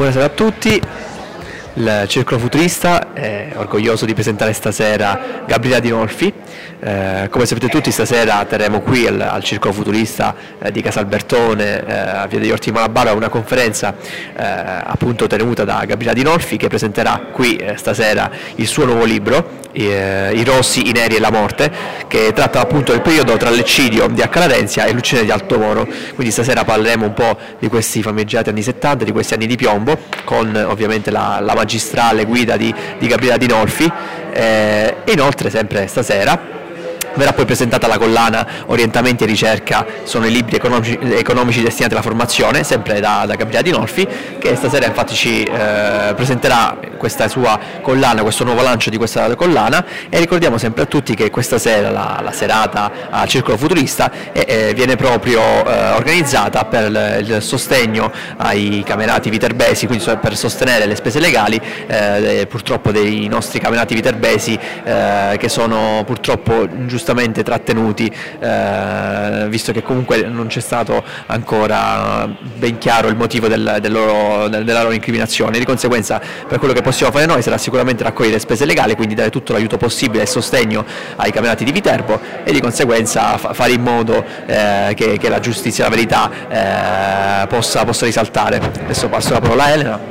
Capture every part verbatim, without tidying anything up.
Buonasera a tutti. Il Circolo Futurista è orgoglioso di presentare stasera Gabriela Dinolfi. Eh, come sapete tutti, stasera terremo qui al, al Circolo Futurista eh, di Casalbertone, eh, a Via degli Orti Malabarba, una conferenza eh, appunto tenuta da Gabriela Dinolfi, che presenterà qui eh, stasera il suo nuovo libro, eh, I rossi, i neri e la morte, che tratta appunto del periodo tra l'eccidio di Acca Larenzia e l'uccisione di Alto Moro. Quindi stasera parleremo un po' di questi famiggerati anni settanta, di questi anni di piombo, con ovviamente la, la magistrale guida di, di Gabriela Dinolfi. Eh, e inoltre sempre stasera verrà poi presentata la collana Orientamenti e ricerca, sono i libri economici, economici destinati alla formazione, sempre da, da Gabriela Dinolfi, che stasera infatti ci eh, presenterà questa sua collana, questo nuovo lancio di questa collana. E ricordiamo sempre a tutti che questa sera la, la serata al Circolo Futurista eh, eh, viene proprio eh, organizzata per il, il sostegno ai camerati viterbesi, quindi per sostenere le spese legali eh, purtroppo dei nostri camerati viterbesi eh, che sono purtroppo giustamente trattenuti, eh, visto che comunque non c'è stato ancora ben chiaro il motivo del, del loro, della loro incriminazione. Di conseguenza, per quello che possiamo fare noi sarà sicuramente raccogliere spese legali, quindi dare tutto l'aiuto possibile e sostegno ai camerati di Viterbo, e di conseguenza fa, fare in modo eh, che, che la giustizia e la verità eh, possa, possa risaltare. Adesso passo la parola a Elena.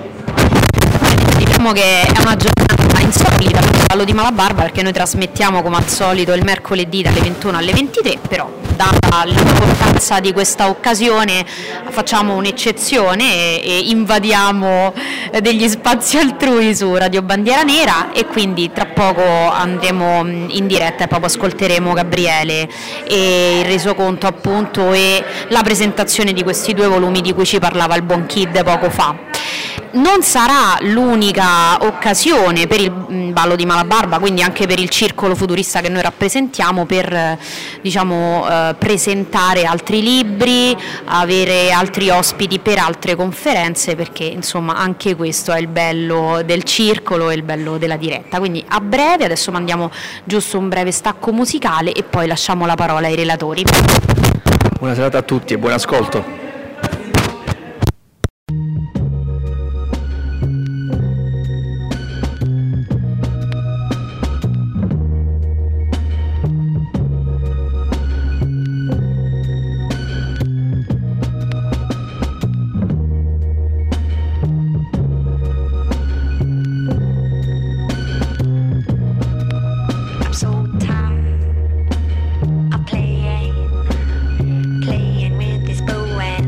Diciamo che è una giornata insolita per il Vallo di Malabarba, perché noi trasmettiamo come al solito il mercoledì dalle ventuno alle ventitré, però data l'importanza di questa occasione facciamo un'eccezione e, e invadiamo degli spazi altrui su Radio Bandiera Nera, e quindi tra poco andremo in diretta e proprio ascolteremo Gabriele e il resoconto appunto e la presentazione di questi due volumi di cui ci parlava il buon Kid poco fa. Non sarà l'unica occasione per il Ballo di Malabarba, quindi anche per il Circolo Futurista che noi rappresentiamo, per diciamo eh, presentare altri libri, avere altri ospiti per altre conferenze, perché insomma anche questo è il bello del circolo e il bello della diretta. Quindi a breve, adesso mandiamo giusto un breve stacco musicale e poi lasciamo la parola ai relatori. Buona serata a tutti e buon ascolto. Playing with this bow and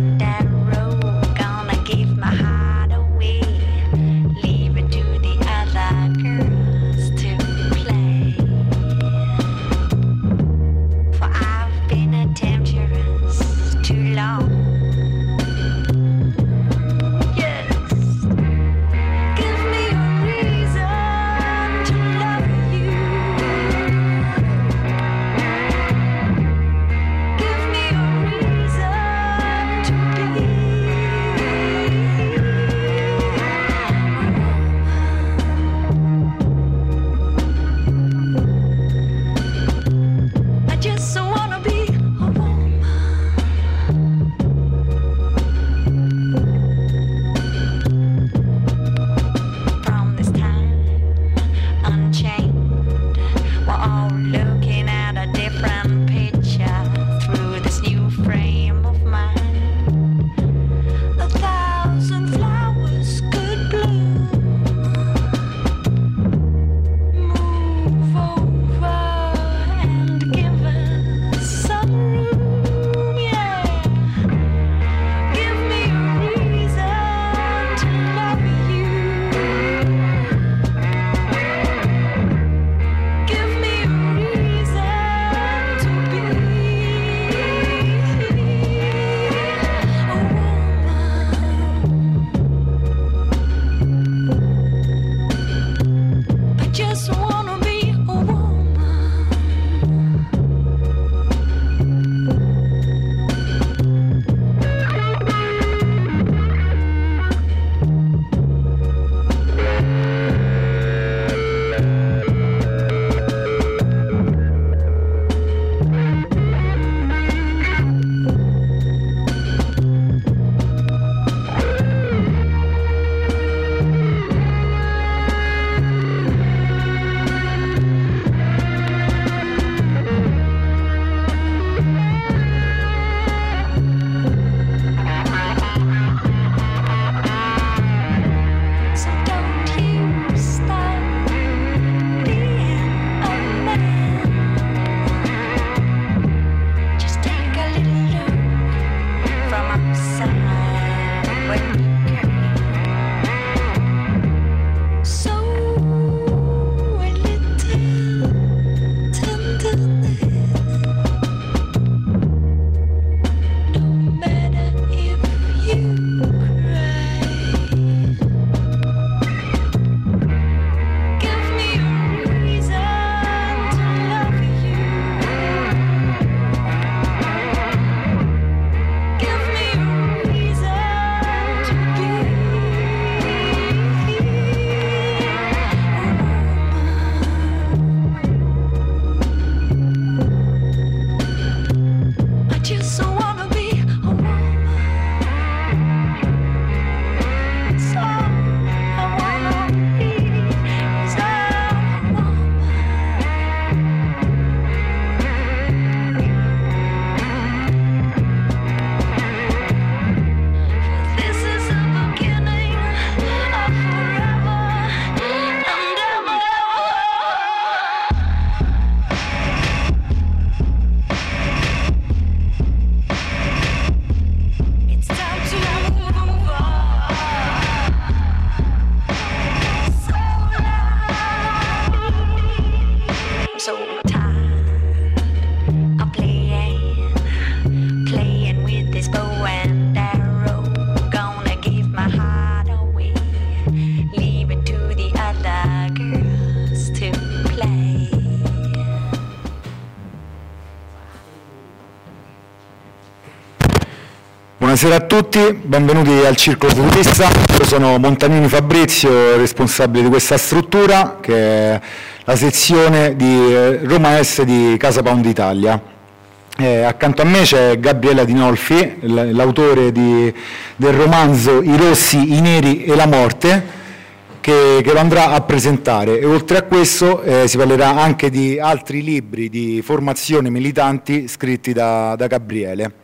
Buonasera a tutti, benvenuti al Circolo Futurista. Io sono Montagnini Fabrizio, responsabile di questa struttura che è la sezione di Roma Est di Casa Pound Italia. Eh, accanto a me c'è Gabriele Dinolfi, l'autore di, del romanzo I Rossi, i Neri e la Morte, che, che lo andrà a presentare, e oltre a questo eh, si parlerà anche di altri libri di formazione militanti scritti da, da Gabriele.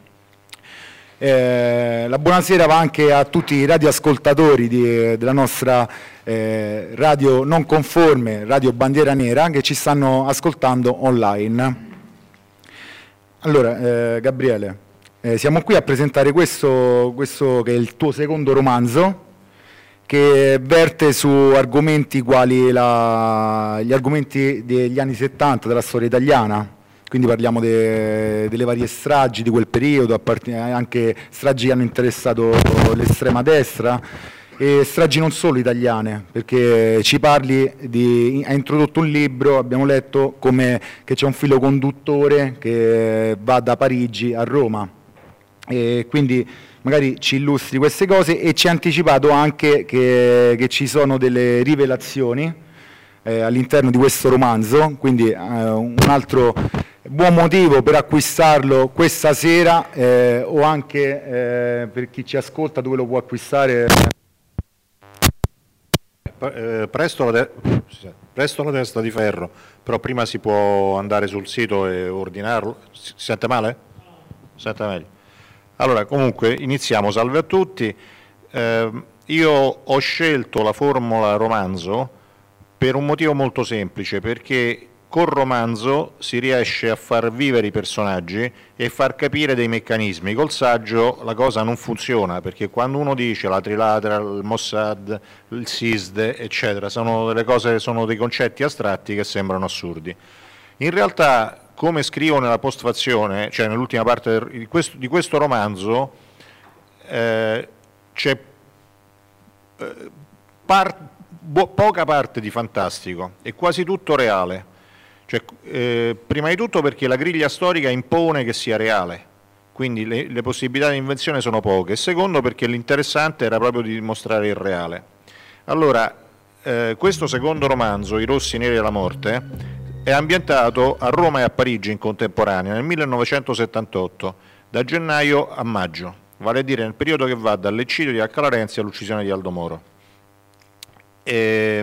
Eh, la buonasera va anche a tutti i radioascoltatori di, della nostra eh, radio non conforme, Radio Bandiera Nera, che ci stanno ascoltando online. Allora, eh, Gabriele, eh, siamo qui a presentare questo, questo che è il tuo secondo romanzo, che verte su argomenti quali la, gli argomenti degli anni settanta della storia italiana. Quindi parliamo de, delle varie stragi di quel periodo, anche stragi che hanno interessato l'estrema destra, e stragi non solo italiane, perché ci parli di, hai introdotto un libro, abbiamo letto come che c'è un filo conduttore che va da Parigi a Roma, e quindi magari ci illustri queste cose, e ci ha anticipato anche che, che ci sono delle rivelazioni eh, all'interno di questo romanzo, quindi eh, un altro buon motivo per acquistarlo questa sera, eh, o anche eh, per chi ci ascolta dove lo può acquistare. Eh, presto, la presto la testa di ferro, però prima si può andare sul sito e ordinarlo. Si sente male? Sente meglio. Allora, comunque iniziamo. Salve a tutti. Eh, io ho scelto la formula romanzo per un motivo molto semplice, perché col romanzo si riesce a far vivere i personaggi e far capire dei meccanismi. Col saggio la cosa non funziona, perché quando uno dice la Trilateral, il Mossad, il S I S D, eccetera, sono delle cose, sono dei concetti astratti che sembrano assurdi. In realtà, come scrivo nella postfazione, cioè nell'ultima parte di questo, di questo romanzo, eh, c'è eh, par, bo, poca parte di fantastico, è quasi tutto reale. Cioè, eh, prima di tutto perché la griglia storica impone che sia reale, quindi le, le possibilità di invenzione sono poche, e secondo perché l'interessante era proprio di dimostrare il reale. Allora, eh, questo secondo romanzo, I Rossi, i Neri e la Morte, è ambientato a Roma e a Parigi in contemporanea, nel millenovecentosettantotto, da gennaio a maggio, vale a dire nel periodo che va dall'eccidio di Acca Larenzi all'uccisione di Aldo Moro. E,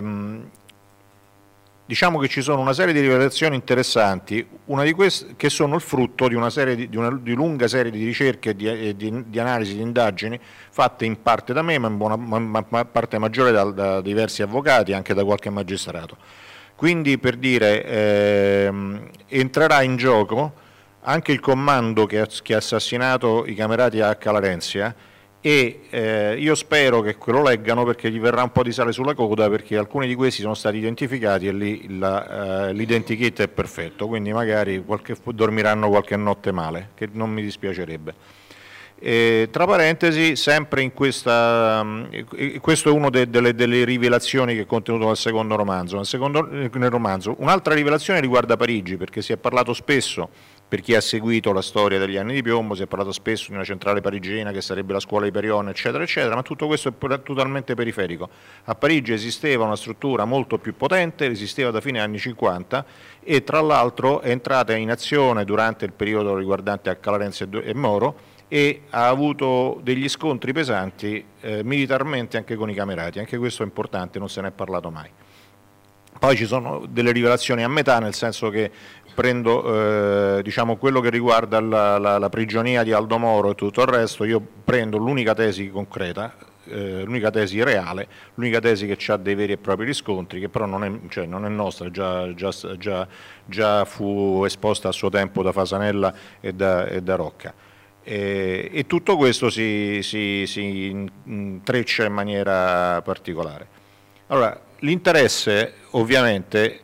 diciamo che ci sono una serie di rivelazioni interessanti, una di queste che sono il frutto di una, serie di, di una di lunga serie di ricerche e di, di, di analisi, di indagini fatte in parte da me, ma in buona ma, ma parte maggiore da, da diversi avvocati, anche da qualche magistrato. Quindi, per dire, ehm, entrerà in gioco anche il comando che ha, che ha assassinato i camerati a Acca Larenzia, e eh, io spero che lo leggano, perché gli verrà un po' di sale sulla coda, perché alcuni di questi sono stati identificati e lì la, uh, l'identikit è perfetto, quindi magari qualche, dormiranno qualche notte male, che non mi dispiacerebbe. E, tra parentesi, sempre in questa, um, questo è uno de, delle, delle rivelazioni che è contenuto nel secondo romanzo. Nel, secondo, nel romanzo un'altra rivelazione riguarda Parigi, perché si è parlato spesso, per chi ha seguito la storia degli anni di piombo, si è parlato spesso di una centrale parigina che sarebbe la scuola Hyperion, eccetera, eccetera, ma tutto questo è totalmente periferico. A Parigi esisteva una struttura molto più potente, esisteva da fine anni cinquanta, e tra l'altro è entrata in azione durante il periodo riguardante Acca Larenzi e Moro, e ha avuto degli scontri pesanti eh, militarmente anche con i camerati. Anche questo è importante, non se ne è parlato mai. Poi ci sono delle rivelazioni a metà, nel senso che prendo eh, diciamo quello che riguarda la, la, la prigionia di Aldo Moro e tutto il resto, io prendo l'unica tesi concreta, eh, l'unica tesi reale, l'unica tesi che ha dei veri e propri riscontri, che però non è, cioè, non è nostra, già, già, già, già fu esposta a suo tempo da Fasanella e da, e da Rocca. E, e tutto questo si, si, si intreccia in maniera particolare. Allora, l'interesse ovviamente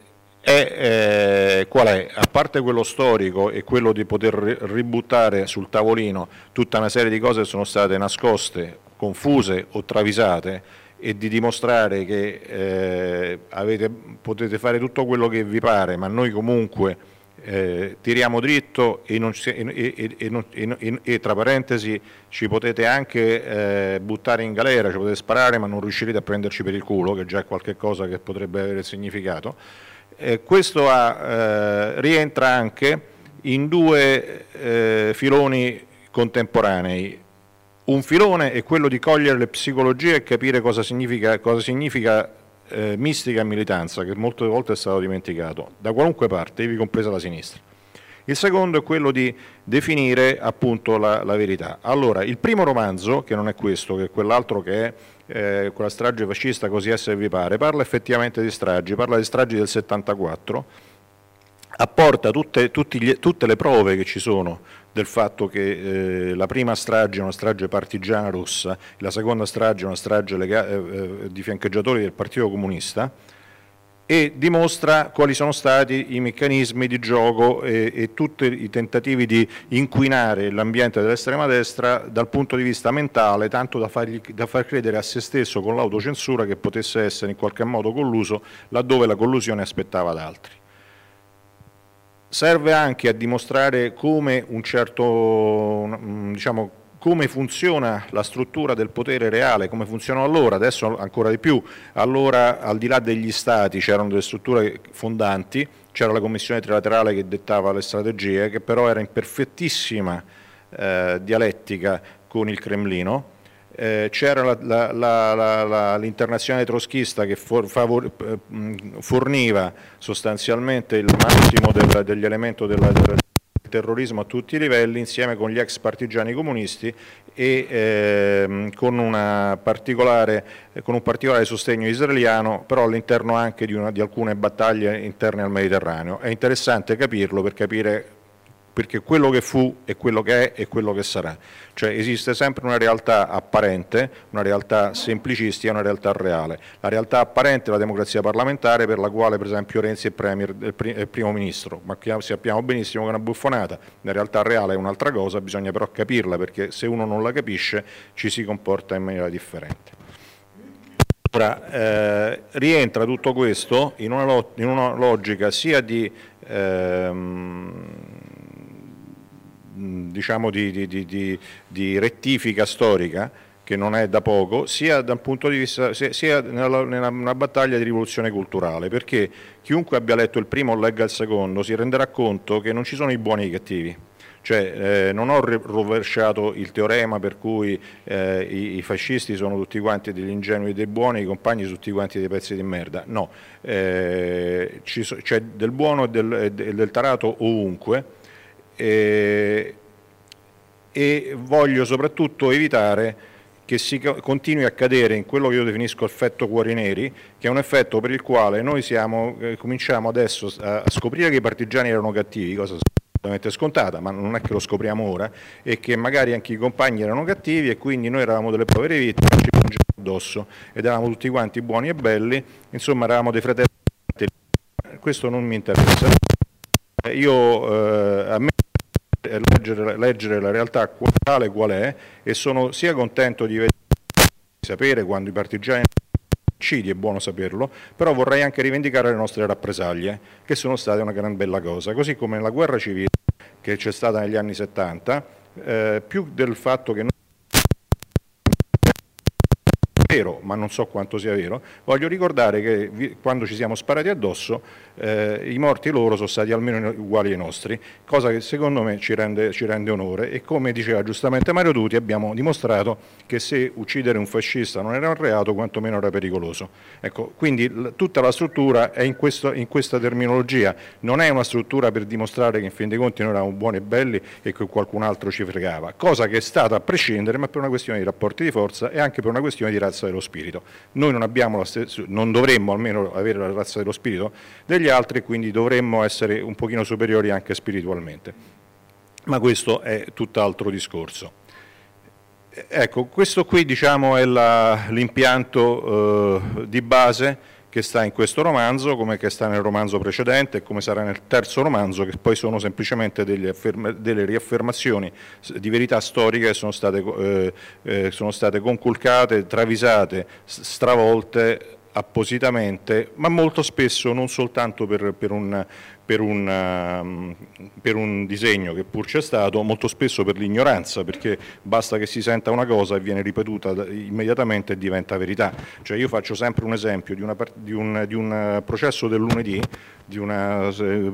è, eh, qual è? A parte quello storico e quello di poter ributtare sul tavolino tutta una serie di cose che sono state nascoste, confuse o travisate, e di dimostrare che eh, avete, potete fare tutto quello che vi pare, ma noi comunque eh, tiriamo dritto e, non, e, e, e, e, e tra parentesi ci potete anche eh, buttare in galera, ci potete sparare ma non riuscirete a prenderci per il culo, che già è qualche cosa che potrebbe avere significato. Eh, questo ha, eh, rientra anche in due eh, filoni contemporanei. Un filone è quello di cogliere le psicologie e capire cosa significa, cosa significa eh, mistica e militanza, che molte volte è stato dimenticato, da qualunque parte, ivi compresa la sinistra. Il secondo è quello di definire appunto la, la verità. Allora, il primo romanzo, che non è questo, che è quell'altro che è eh, quella strage fascista, così essere vi pare, parla effettivamente di stragi, parla di stragi del settantaquattro, apporta tutte, tutti gli, tutte le prove che ci sono del fatto che eh, la prima strage è una strage partigiana russa, la seconda strage è una strage lega, eh, di fiancheggiatori del Partito Comunista, e dimostra quali sono stati i meccanismi di gioco e, e tutti i tentativi di inquinare l'ambiente dell'estrema destra dal punto di vista mentale, tanto da, fargli, da far credere a se stesso con l'autocensura che potesse essere in qualche modo colluso laddove la collusione aspettava da altri. Serve anche a dimostrare come un certo, diciamo, come funziona la struttura del potere reale, come funzionò allora, adesso ancora di più. Allora, al di là degli stati, c'erano delle strutture fondanti, c'era la commissione trilaterale che dettava le strategie, che però era in perfettissima eh, dialettica con il Cremlino. Eh, c'era la, la, la, la, l'internazionale trotskista che for, favor, eh, forniva sostanzialmente il massimo del, degli elementi del, del terrorismo a tutti i livelli, insieme con gli ex partigiani comunisti e eh, con, una particolare, con un particolare sostegno israeliano, però all'interno anche di, una, di alcune battaglie interne al Mediterraneo. È interessante capirlo per capire perché quello che fu è quello che è e quello che sarà. Cioè esiste sempre una realtà apparente, una realtà semplicistica e una realtà reale. La realtà apparente è la democrazia parlamentare, per la quale per esempio Renzi è, premier, è primo ministro, ma sappiamo benissimo che è una buffonata. La realtà reale è un'altra cosa, bisogna però capirla, perché se uno non la capisce ci si comporta in maniera differente. Ora, eh, rientra tutto questo in una, lo, in una logica sia di ehm, diciamo di, di, di, di, di rettifica storica, che non è da poco, sia dal punto di vista, sia nella, nella una battaglia di rivoluzione culturale, perché chiunque abbia letto il primo o legga il secondo si renderà conto che non ci sono i buoni e i cattivi. Cioè, eh, non ho rovesciato il teorema per cui eh, i, i fascisti sono tutti quanti degli ingenui e dei buoni, i compagni sono tutti quanti dei pezzi di merda. No, eh, ci so, c'è del buono e del, e del tarato ovunque. E, e voglio soprattutto evitare che si continui a cadere in quello che io definisco effetto cuori neri, che è un effetto per il quale noi siamo, eh, cominciamo adesso a scoprire che i partigiani erano cattivi, cosa assolutamente scontata, ma non è che lo scopriamo ora, e che magari anche i compagni erano cattivi e quindi noi eravamo delle povere vittime, ci piangevamo addosso ed eravamo tutti quanti buoni e belli, insomma eravamo dei fratelli. Questo non mi interessa. Io, eh, a me Leggere, leggere la realtà tale qual è, e sono sia contento di, vedere, di sapere quando i partigiani uccidi, è buono saperlo, però vorrei anche rivendicare le nostre rappresaglie, che sono state una gran bella cosa, così come nella guerra civile che c'è stata negli anni settanta, eh, più del fatto che non è vero, ma non so quanto sia vero, voglio ricordare che vi, quando ci siamo sparati addosso eh, i morti loro sono stati almeno uguali ai nostri, cosa che secondo me ci rende, ci rende onore, e come diceva giustamente Mario Tuti abbiamo dimostrato che se uccidere un fascista non era un reato, quantomeno era pericoloso. Ecco, quindi l- tutta la struttura è in, questo, in questa terminologia, non è una struttura per dimostrare che in fin dei conti noi eravamo buoni e belli e che qualcun altro ci fregava, cosa che è stata a prescindere, ma per una questione di rapporti di forza e anche per una questione di razza dello spirito. Noi non abbiamo la stessa, non dovremmo almeno avere la razza dello spirito degli altri, e quindi dovremmo essere un pochino superiori anche spiritualmente. Ma questo è tutt'altro discorso. Ecco, questo qui diciamo è la, l'impianto eh, di base che sta in questo romanzo, come che sta nel romanzo precedente e come sarà nel terzo romanzo, che poi sono semplicemente delle, afferma, delle riaffermazioni di verità storiche che sono state, eh, eh, sono state conculcate, travisate, stravolte appositamente, ma molto spesso non soltanto per, per, un, per, un, per un disegno che pur c'è stato, molto spesso per l'ignoranza, perché basta che si senta una cosa e viene ripetuta immediatamente e diventa verità. Cioè io faccio sempre un esempio di, una, di, un, di un processo del lunedì, di una,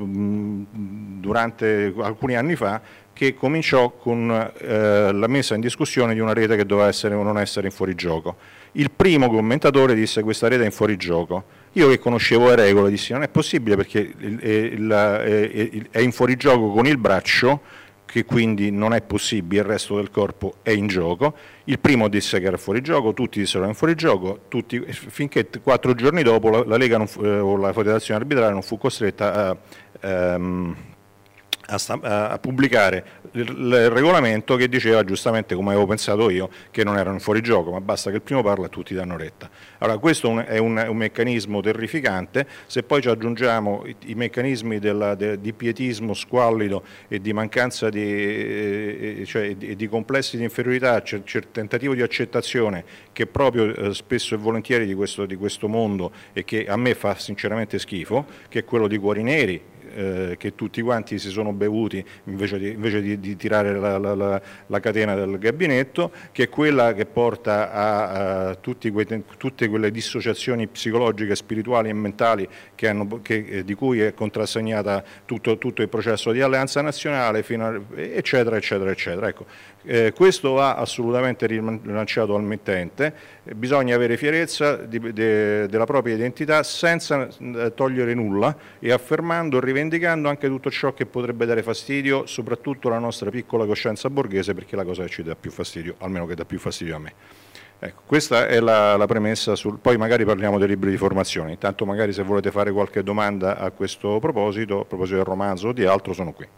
durante alcuni anni fa, che cominciò con eh, la messa in discussione di una rete che doveva essere o non essere in fuorigioco. Il primo commentatore disse: questa rete è in fuorigioco. Io, che conoscevo le regole, dissi: non è possibile, perché il, il, il, è in fuorigioco con il braccio, che quindi non è possibile, il resto del corpo è in gioco. Il primo disse che era fuori gioco, tutti dissero che era in fuorigioco, tutti, finché quattro giorni dopo la, la Lega non fu, eh, o la Federazione Arbitrale non fu costretta a... Ehm, A, a pubblicare il, il regolamento che diceva, giustamente come avevo pensato io, che non erano fuori gioco, ma basta che il primo parla e tutti danno retta. Allora questo è un, è un meccanismo terrificante. Se poi ci aggiungiamo i, i meccanismi della, de, di pietismo squallido e di mancanza di, eh, cioè, di, di complessi di inferiorità, c'è il tentativo di accettazione che proprio eh, spesso e volentieri di questo, di questo mondo, e che a me fa sinceramente schifo, che è quello di Cuori Neri, Eh, che tutti quanti si sono bevuti invece di, invece di, di tirare la, la, la, la catena del gabinetto, che è quella che porta a, a tutti quei, tutte quelle dissociazioni psicologiche, spirituali e mentali che hanno, che, eh, di cui è contrassegnata tutto, tutto il processo di alleanza nazionale, fino a, eccetera, eccetera, eccetera. Ecco, eh, questo va assolutamente rilanciato al mittente. Eh, bisogna avere fierezza di, de, della propria identità senza eh, togliere nulla, e affermando, rivendicando anche tutto ciò che potrebbe dare fastidio, soprattutto alla nostra piccola coscienza borghese, perché è la cosa che ci dà più fastidio, almeno che dà più fastidio a me. Ecco, questa è la, la premessa, sul, poi magari parliamo dei libri di formazione. Intanto magari, se volete fare qualche domanda a questo proposito, a proposito del romanzo o di altro, sono qui.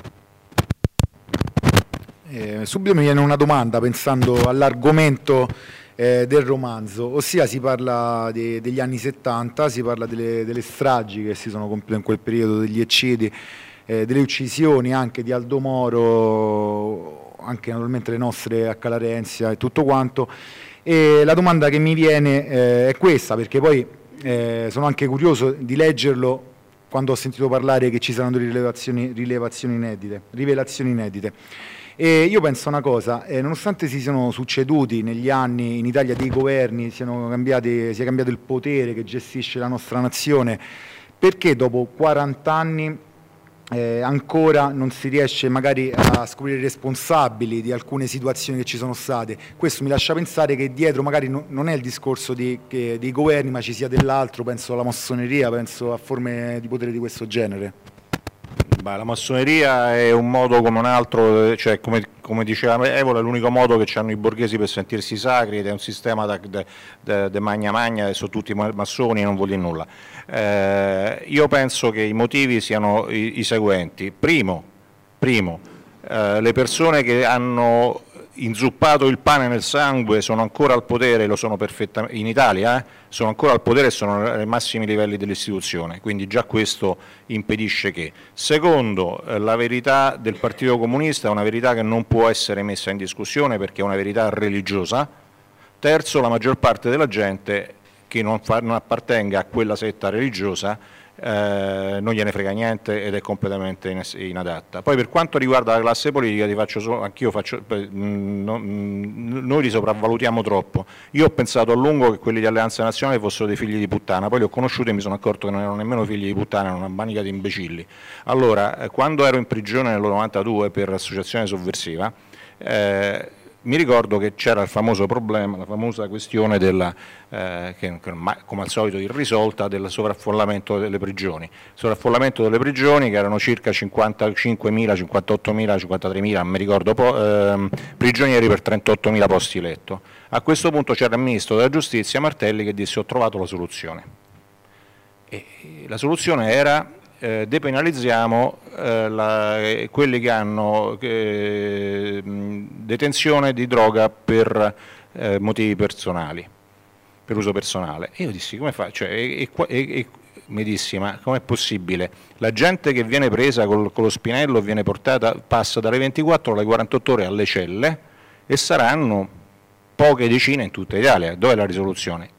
Eh, subito mi viene una domanda pensando all'argomento eh, del romanzo, ossia si parla de, degli anni settanta, si parla delle, delle stragi che si sono compiute in quel periodo, degli eccidi, eh, delle uccisioni anche di Aldo Moro, anche naturalmente le nostre a Calarenzia e tutto quanto. E la domanda che mi viene eh, è questa, perché poi eh, sono anche curioso di leggerlo quando ho sentito parlare che ci saranno delle rilevazioni, rilevazioni inedite, rivelazioni inedite. E io penso una cosa, eh, nonostante si siano succeduti negli anni in Italia dei governi, siano cambiati, sia cambiato il potere che gestisce la nostra nazione, perché dopo quaranta anni eh, ancora non si riesce magari a scoprire i responsabili di alcune situazioni che ci sono state? Questo mi lascia pensare che dietro magari no, non è il discorso di, che, dei governi, ma ci sia dell'altro, penso alla massoneria, penso a forme di potere di questo genere. Beh, la massoneria è un modo come un altro, cioè come, come diceva Evola, è l'unico modo che hanno i borghesi per sentirsi sacri, ed è un sistema di magna magna, e sono tutti massoni e non vuol dire nulla. Eh, io penso che i motivi siano i, i seguenti. Primo, primo eh, le persone che hanno inzuppato il pane nel sangue sono ancora al potere, lo sono perfettamente in Italia, eh? sono ancora al potere e sono ai massimi livelli dell'istituzione, quindi già questo impedisce che. Secondo, eh, la verità del Partito Comunista è una verità che non può essere messa in discussione, perché è una verità religiosa. Terzo, la maggior parte della gente che non, fa, non appartenga a quella setta religiosa Eh, non gliene frega niente ed è completamente inadatta. Poi, per quanto riguarda la classe politica, ti faccio solo, anch'io faccio, mh, no, mh, noi li sopravvalutiamo troppo. Io ho pensato a lungo che quelli di Alleanza Nazionale fossero dei figli di puttana, poi li ho conosciuti e mi sono accorto che non erano nemmeno figli di puttana, erano una manica di imbecilli. Allora, eh, quando ero in prigione nel novantadue per associazione sovversiva, eh, mi ricordo che c'era il famoso problema, la famosa questione della, eh, che, come al solito irrisolta, del sovraffollamento delle prigioni. Sovraffollamento delle prigioni, che erano circa cinquantacinquemila, cinquantottomila, cinquantatremila, non mi ricordo, eh, prigionieri per trentottomila posti letto. A questo punto c'era il Ministro della Giustizia Martelli che disse: ho trovato la soluzione. E la soluzione era: Eh, depenalizziamo eh, la, eh, quelli che hanno eh, detenzione di droga per eh, motivi personali, per uso personale. E io dissi: come fa? Cioè, e, e, e, mi dissi: ma com'è possibile? La gente che viene presa col, con lo spinello viene portata, passa dalle ventiquattro alle quarantotto ore alle celle, e saranno poche decine in tutta Italia. Dov'è la risoluzione?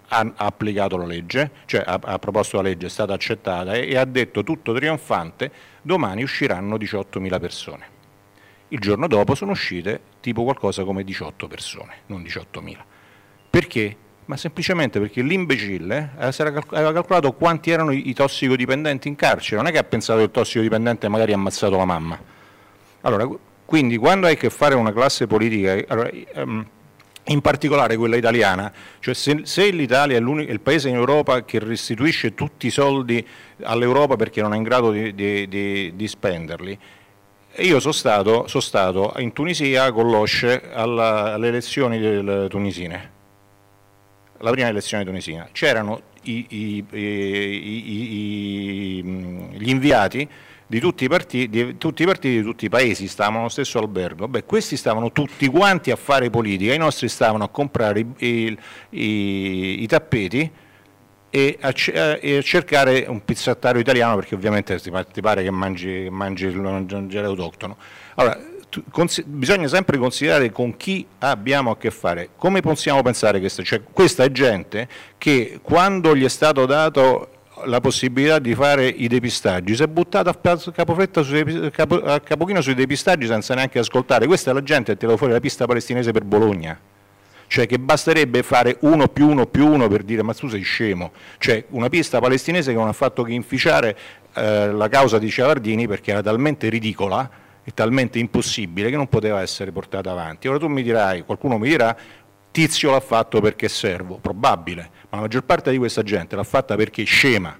ha applicato la legge, cioè ha, ha proposto la legge, è stata accettata e, e ha detto tutto trionfante: domani usciranno diciottomila persone. Il giorno dopo sono uscite tipo qualcosa come diciotto persone, non diciottomila. Perché? Ma semplicemente perché l'imbecille aveva calcolato quanti erano i tossicodipendenti in carcere, non è che ha pensato che il tossicodipendente magari ha ammazzato la mamma. Allora, quindi quando hai a che fare una classe politica, allora, in particolare quella italiana, cioè se, se l'Italia è, è il paese in Europa che restituisce tutti i soldi all'Europa perché non è in grado di, di, di, di spenderli, io sono stato, sono stato in Tunisia con l'OSCE alle elezioni del, tunisine. La prima elezione tunisina, c'erano i, i, i, i, gli inviati di tutti i partiti di tutti i partiti di tutti i paesi, stavano allo stesso albergo. Beh, questi stavano tutti quanti a fare politica, i nostri stavano a comprare i, i, i tappeti e a, e a cercare un pizzattario italiano, perché ovviamente ti, ti pare che mangi, mangi il mangiare autoctono. Allora, bisogna sempre considerare con chi abbiamo a che fare. Come possiamo pensare che cioè, questa è gente che quando gli è stato dato la possibilità di fare i depistaggi si è buttata a capofretta sui, capo, a capochino sui depistaggi senza neanche ascoltare. Questa è la gente che tira fuori la pista palestinese per Bologna, cioè che basterebbe fare uno più uno più uno per dire ma tu sei scemo, cioè una pista palestinese che non ha fatto che inficiare eh, la causa di Ciavardini perché era talmente ridicola è talmente impossibile che non poteva essere portata avanti. Ora tu mi dirai, qualcuno mi dirà, Tizio l'ha fatto perché è servo, probabile, ma la maggior parte di questa gente l'ha fatta perché è scema.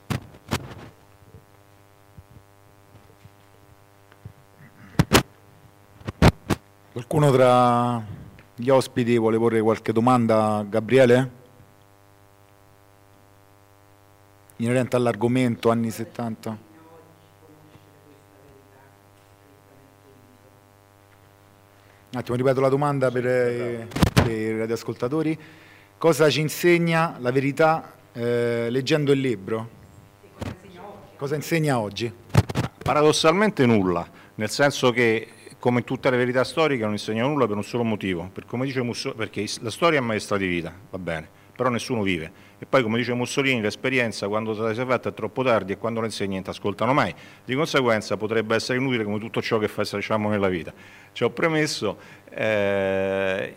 Qualcuno tra gli ospiti vuole porre qualche domanda a Gabriele? Inerente all'argomento anni settanta? Un attimo, ripeto la domanda per, eh, per i radioascoltatori. Cosa ci insegna la verità eh, leggendo il libro? Cosa insegna oggi? Paradossalmente nulla, nel senso che come tutte le verità storiche non insegnano nulla per un solo motivo, per come dice Mussolini, perché la storia è maestra di vita, va bene, però nessuno vive. E poi, come dice Mussolini, l'esperienza quando se la si è fatta è troppo tardi e quando la insegni non ti ascoltano mai. Di conseguenza potrebbe essere inutile come tutto ciò che facciamo nella vita. Ci ho premesso, eh,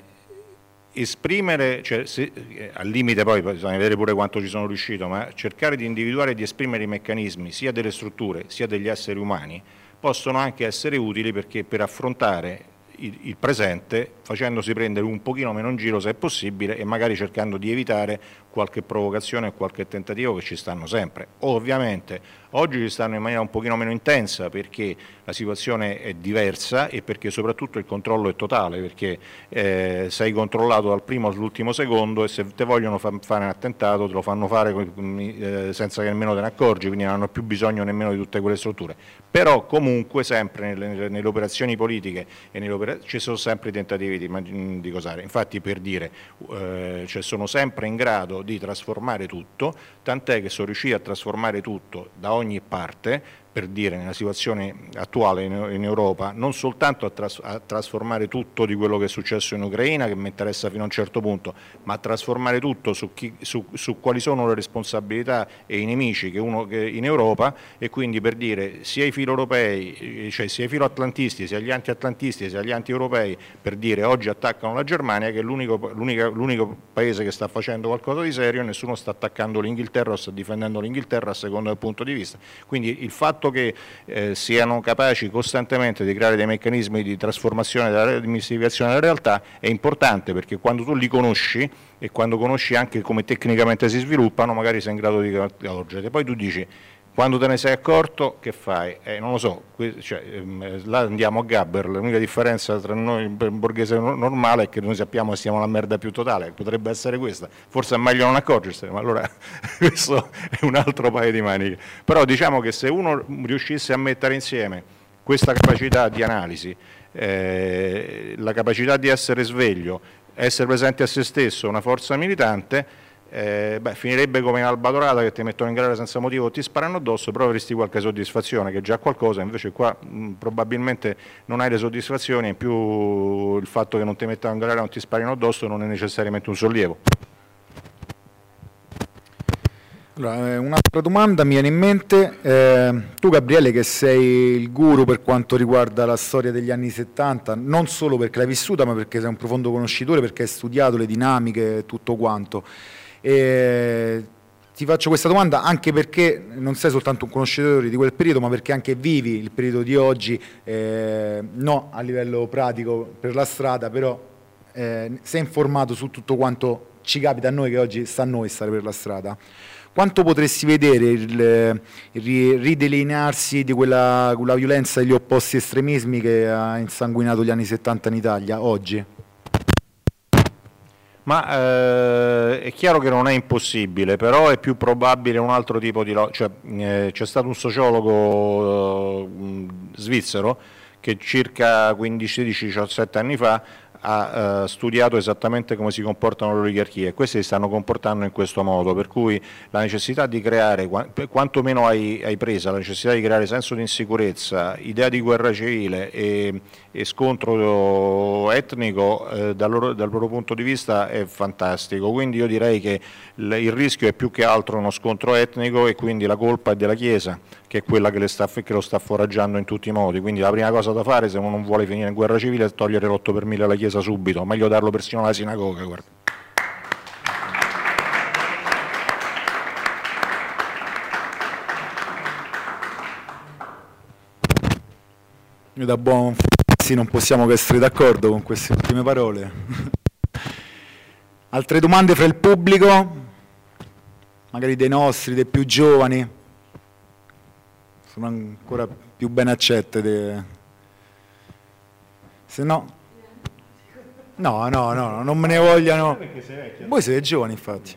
esprimere, cioè, se, eh, al limite poi bisogna vedere pure quanto ci sono riuscito, ma cercare di individuare e di esprimere i meccanismi sia delle strutture sia degli esseri umani possono anche essere utili perché per affrontare il, il presente facendosi prendere un pochino meno in giro se è possibile e magari cercando di evitare qualche provocazione o qualche tentativo che ci stanno sempre. Ovviamente oggi ci stanno in maniera un pochino meno intensa perché la situazione è diversa e perché soprattutto il controllo è totale, perché eh, sei controllato dal primo all'ultimo secondo e se te vogliono fa fare un attentato te lo fanno fare eh, senza che nemmeno te ne accorgi, quindi non hanno più bisogno nemmeno di tutte quelle strutture. Però comunque sempre nelle, nelle operazioni politiche e nelle opera ci sono sempre i tentativi di, di cosare. Infatti, per dire, eh, cioè sono sempre in grado di trasformare tutto, tant'è che sono riusciti a trasformare tutto da ogni parte, per dire nella situazione attuale in, in Europa, non soltanto a, tras a trasformare tutto di quello che è successo in Ucraina, che mi interessa fino a un certo punto, ma a trasformare tutto su, chi, su, su quali sono le responsabilità e i nemici che uno che in Europa, e quindi per dire sia i filo-europei, cioè sia i filo-atlantisti, sia gli anti-atlantisti, sia gli anti-europei, per dire oggi attaccano la Germania che è l'unico paese che sta facendo qualcosa di serio, nessuno sta attaccando l'Inghilterra o sta difendendo l'Inghilterra a seconda del punto di vista. Quindi il fatto che eh, siano capaci costantemente di creare dei meccanismi di trasformazione della di mistificazione della realtà è importante, perché quando tu li conosci e quando conosci anche come tecnicamente si sviluppano magari sei in grado di accorgerti. Poi tu dici quando te ne sei accorto che fai? Eh, non lo so, cioè, ehm, là andiamo a Gabber, l'unica differenza tra noi e un borghese normale è che noi sappiamo che siamo la merda più totale, potrebbe essere questa, forse è meglio non accorgersene, ma allora questo è un altro paio di maniche. Però diciamo che se uno riuscisse a mettere insieme questa capacità di analisi, eh, la capacità di essere sveglio, essere presente a se stesso, una forza militante, Eh, beh, finirebbe come in Alba Dorata che ti mettono in galera senza motivo e ti sparano addosso, però avresti qualche soddisfazione, che è già qualcosa. Invece qua mh, probabilmente non hai le soddisfazioni, in più il fatto che non ti mettano in galera e non ti sparino addosso non è necessariamente un sollievo. Allora, un'altra domanda mi viene in mente, eh, tu Gabriele che sei il guru per quanto riguarda la storia degli anni settanta, non solo perché l'hai vissuta ma perché sei un profondo conoscitore, perché hai studiato le dinamiche e tutto quanto, e ti faccio questa domanda anche perché non sei soltanto un conoscitore di quel periodo ma perché anche vivi il periodo di oggi, eh, no a livello pratico per la strada, però eh, sei informato su tutto quanto ci capita a noi che oggi sta a noi stare per la strada. Quanto potresti vedere il, il ridelinearsi di quella, quella violenza degli opposti estremismi che ha insanguinato gli anni settanta in Italia oggi? Ma eh, è chiaro che non è impossibile, però è più probabile un altro tipo di... Cioè, eh, c'è stato un sociologo eh, svizzero che circa quindici, sedici, diciassette anni fa ha uh, studiato esattamente come si comportano le oligarchie e queste si stanno comportando in questo modo, per cui la necessità di creare, quantomeno hai, hai presa, la necessità di creare senso di insicurezza, idea di guerra civile e, e scontro etnico eh, dal, loro, dal loro punto di vista è fantastico, quindi io direi che il, il rischio è più che altro uno scontro etnico e quindi la colpa è della Chiesa, che è quella che, le sta, che lo sta foraggiando in tutti i modi, quindi la prima cosa da fare se uno non vuole finire in guerra civile è togliere l'otto per mille alla Chiesa subito, meglio darlo persino alla sinagoga, guarda. Noi da buon f***i non possiamo che essere d'accordo con queste ultime parole. Altre domande fra il pubblico? Magari dei nostri, dei più giovani? Sono ancora più ben accette. De... Se no... No, no, no, non me ne vogliano. Voi siete giovani, infatti.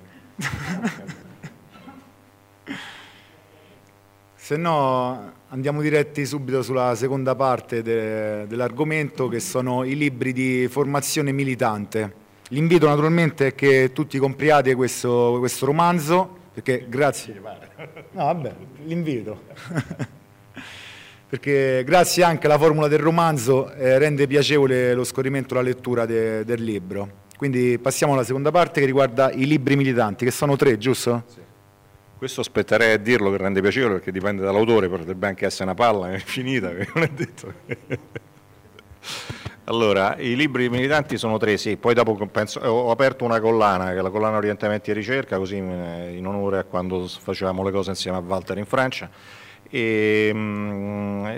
Se no andiamo diretti subito sulla seconda parte de, dell'argomento, che sono i libri di formazione militante. L'invito naturalmente è che tutti compriate questo, questo romanzo, perché grazie... No, vabbè, l'invito. Perché grazie anche alla formula del romanzo eh, rende piacevole lo scorrimento e la lettura de, del libro. Quindi passiamo alla seconda parte che riguarda i libri militanti, che sono tre, giusto? Sì. Questo aspetterei a dirlo che rende piacevole perché dipende dall'autore, potrebbe anche essere una palla, è finita, non è detto. Allora, i libri militanti sono tre, sì, poi dopo penso, ho aperto una collana, che è la collana Orientamenti e Ricerca, così in onore a quando facevamo le cose insieme a Walter in Francia. E, mh,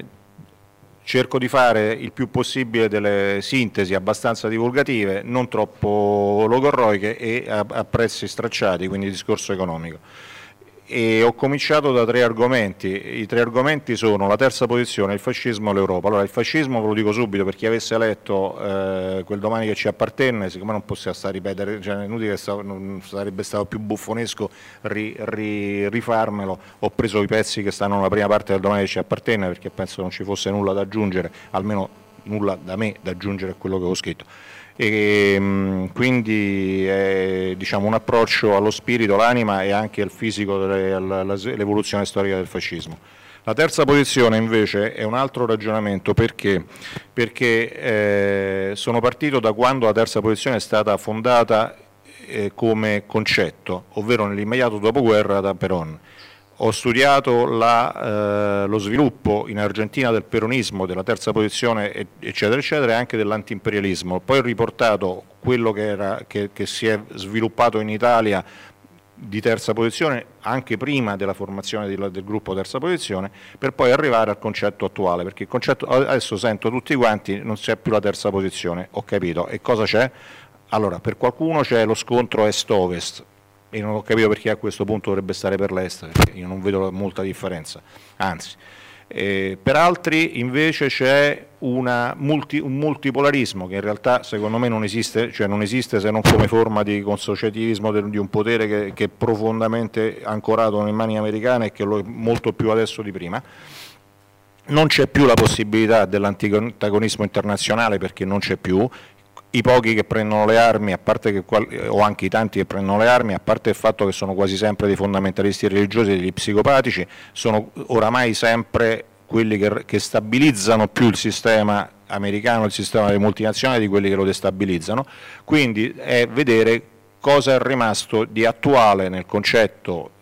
cerco di fare il più possibile delle sintesi abbastanza divulgative, non troppo logorroiche e a, a prezzi stracciati, quindi discorso economico. E ho cominciato da tre argomenti. I tre argomenti sono la terza posizione, il fascismo e l'Europa. Allora, il fascismo ve lo dico subito per chi avesse letto eh, Quel domani che ci appartenne, siccome non possiamo stare a ripetere, cioè è inutile che stavo, non sarebbe stato più buffonesco ri, ri, rifarmelo, ho preso i pezzi che stanno nella prima parte del domani che ci appartenne perché penso non ci fosse nulla da aggiungere, almeno nulla da me da aggiungere a quello che ho scritto. E mh, quindi è diciamo, un approccio allo spirito, l'anima e anche al fisico dell'evoluzione storica del fascismo. La terza posizione invece è un altro ragionamento, perché, perché eh, sono partito da quando la terza posizione è stata fondata eh, come concetto, ovvero nell'immediato dopoguerra da Perón. Ho studiato la, eh, lo sviluppo in Argentina del peronismo, della terza posizione, eccetera, eccetera, e anche dell'antiimperialismo. Poi ho riportato quello che, era, che, che si è sviluppato in Italia di terza posizione, anche prima della formazione del, del gruppo terza posizione, per poi arrivare al concetto attuale, perché il concetto, adesso sento tutti quanti, non c'è più la terza posizione, ho capito. E cosa c'è? Allora, per qualcuno c'è lo scontro est-ovest, e non ho capito perché a questo punto dovrebbe stare per l'est, perché io non vedo molta differenza, anzi. Eh, per altri invece c'è una multi, un multipolarismo che in realtà secondo me non esiste, cioè non esiste se non come forma di consociativismo de, di un potere che, che è profondamente ancorato nelle mani americane e che lo è molto più adesso di prima. Non c'è più la possibilità dell'antagonismo internazionale perché non c'è più. I pochi che prendono le armi, a parte che, o anche i tanti che prendono le armi, a parte il fatto che sono quasi sempre dei fondamentalisti religiosi e degli psicopatici, sono oramai sempre quelli che, che stabilizzano più il sistema americano, il sistema delle multinazionali, di quelli che lo destabilizzano. Quindi è vedere cosa è rimasto di attuale nel concetto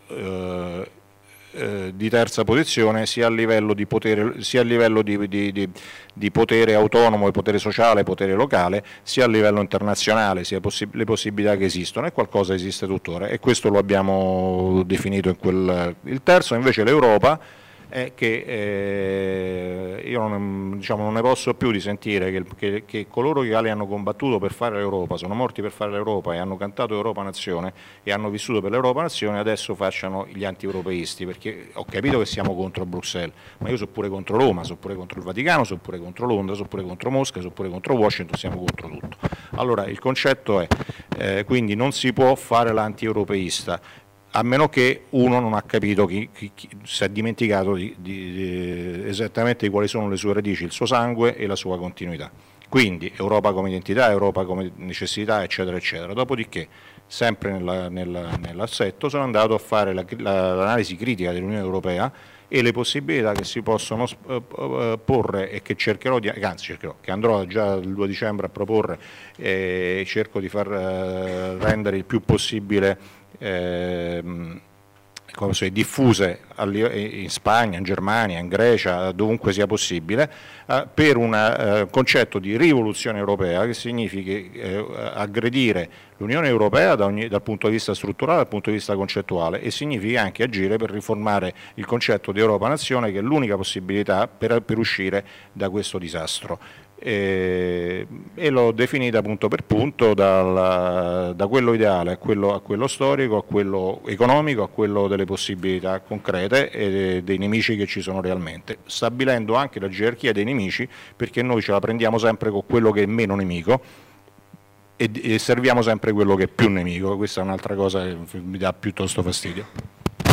eh, eh, di terza posizione sia a livello di potere, sia a livello di, di, di, di potere autonomo, potere sociale, potere locale, sia a livello internazionale, sia possi- le possibilità che esistono, e qualcosa esiste tuttora, e questo lo abbiamo definito in quel. Il terzo invece l'Europa, è che eh, io non, diciamo, non ne posso più di sentire che, che, che coloro che hanno combattuto per fare l'Europa, sono morti per fare l'Europa e hanno cantato Europa Nazione e hanno vissuto per l'Europa Nazione, adesso facciano gli anti-europeisti, perché ho capito che siamo contro Bruxelles, ma io sono pure contro Roma, sono pure contro il Vaticano, sono pure contro Londra, sono pure contro Mosca, sono pure contro Washington, siamo contro tutto. Allora il concetto è, eh, quindi non si può fare l'anti-europeista, a meno che uno non ha capito, chi, chi, chi si è dimenticato di, di, di, esattamente di quali sono le sue radici, il suo sangue e la sua continuità. Quindi Europa come identità, Europa come necessità, eccetera, eccetera. Dopodiché, sempre nella, nella, nell'assetto, sono andato a fare la, la, l'analisi critica dell'Unione Europea e le possibilità che si possono uh, porre e che cercherò di, anzi cercherò, che andrò già il due dicembre a proporre e cerco di far uh, rendere il più possibile Eh, cose diffuse in Spagna, in Germania, in Grecia, dovunque sia possibile, eh, per un eh, concetto di rivoluzione europea, che significa eh, aggredire l'Unione Europea da ogni, dal punto di vista strutturale, dal punto di vista concettuale, e significa anche agire per riformare il concetto di Europa Nazione, che è l'unica possibilità per, per uscire da questo disastro. E, e l'ho definita punto per punto dal, da quello ideale a quello, a quello storico, a quello economico, a quello delle possibilità concrete e dei nemici che ci sono realmente, stabilendo anche la gerarchia dei nemici, perché noi ce la prendiamo sempre con quello che è meno nemico e, e serviamo sempre quello che è più nemico. Questa è un'altra cosa che mi dà piuttosto fastidio.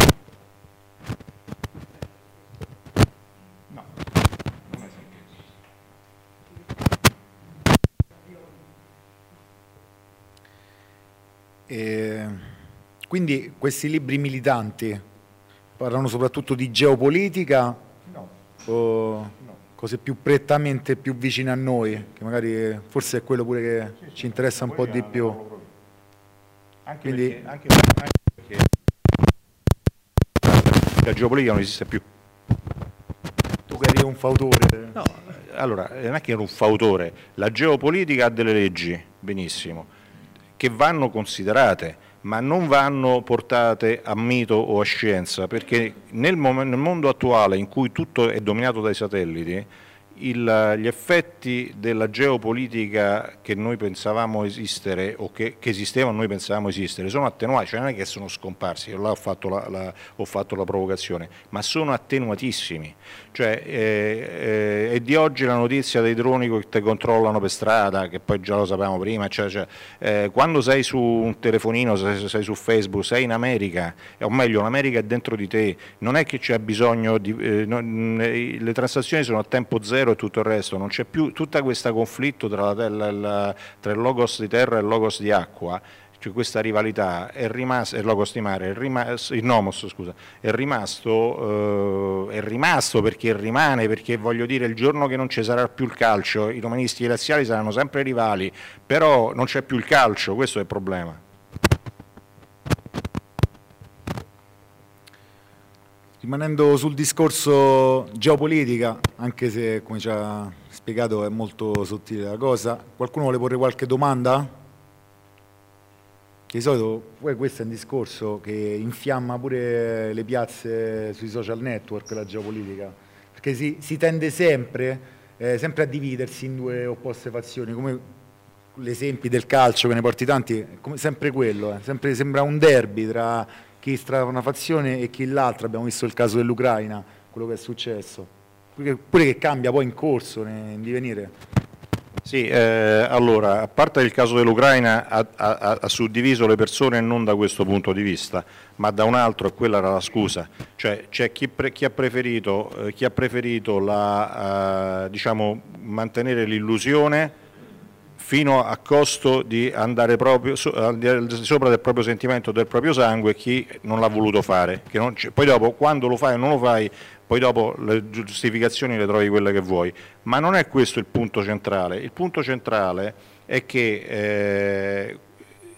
E quindi questi libri militanti parlano soprattutto di geopolitica, no, o no, cose più prettamente più vicine a noi, che magari forse è quello pure che sì, ci sì, interessa un po' di più. Anche, quindi, perché, anche, anche perché la geopolitica non esiste più. Tu che eri un fautore. No, allora, non è che ero un fautore, la geopolitica ha delle leggi, benissimo, che vanno considerate, ma non vanno portate a mito o a scienza, perché nel, mom- nel mondo attuale in cui tutto è dominato dai satelliti, il, gli effetti della geopolitica che noi pensavamo esistere o che, che esistevano noi pensavamo esistere sono attenuati, cioè non è che sono scomparsi, io là ho fatto la, la, ho fatto la provocazione, ma sono attenuatissimi. Cioè, eh, eh, è di oggi la notizia dei droni che ti controllano per strada, che poi già lo sapevamo prima, cioè, cioè, eh, quando sei su un telefonino, sei, sei su Facebook, sei in America, o meglio l'America è dentro di te, non è che c'è bisogno di... Eh, non, eh, le transazioni sono a tempo zero e tutto il resto, non c'è più tutto questo conflitto tra, la, la, la, tra il logos di terra e il logos di acqua, cioè questa rivalità è rimasta, il logos di mare, è rimasto, il nomos scusa, è rimasto, eh, è rimasto perché rimane, perché voglio dire il giorno che non ci sarà più il calcio, i romanisti e i laziali saranno sempre rivali, però non c'è più il calcio, questo è il problema. Rimanendo sul discorso geopolitica, anche se come ci ha spiegato è molto sottile la cosa, qualcuno vuole porre qualche domanda? Di solito poi questo è un discorso che infiamma pure le piazze sui social network, la geopolitica, perché si, si tende sempre, eh, sempre a dividersi in due opposte fazioni, come gli esempi del calcio che ne porti tanti, come sempre quello, eh, sempre, sembra un derby tra chi sta una fazione e chi l'altra. Abbiamo visto il caso dell'Ucraina, quello che è successo, pure, pure che cambia poi in corso, in divenire. Sì, eh, allora, a parte il caso dell'Ucraina, ha, ha, ha suddiviso le persone non da questo punto di vista, ma da un altro, e quella era la scusa. Cioè c'è chi, pre, chi ha preferito, eh, chi ha preferito la, eh, diciamo, mantenere l'illusione fino a costo di andare proprio so, al di sopra del proprio sentimento, del proprio sangue, chi non l'ha voluto fare. Che non poi dopo, quando lo fai o non lo fai, poi dopo le giustificazioni le trovi quelle che vuoi. Ma non è questo il punto centrale. Il punto centrale è che eh,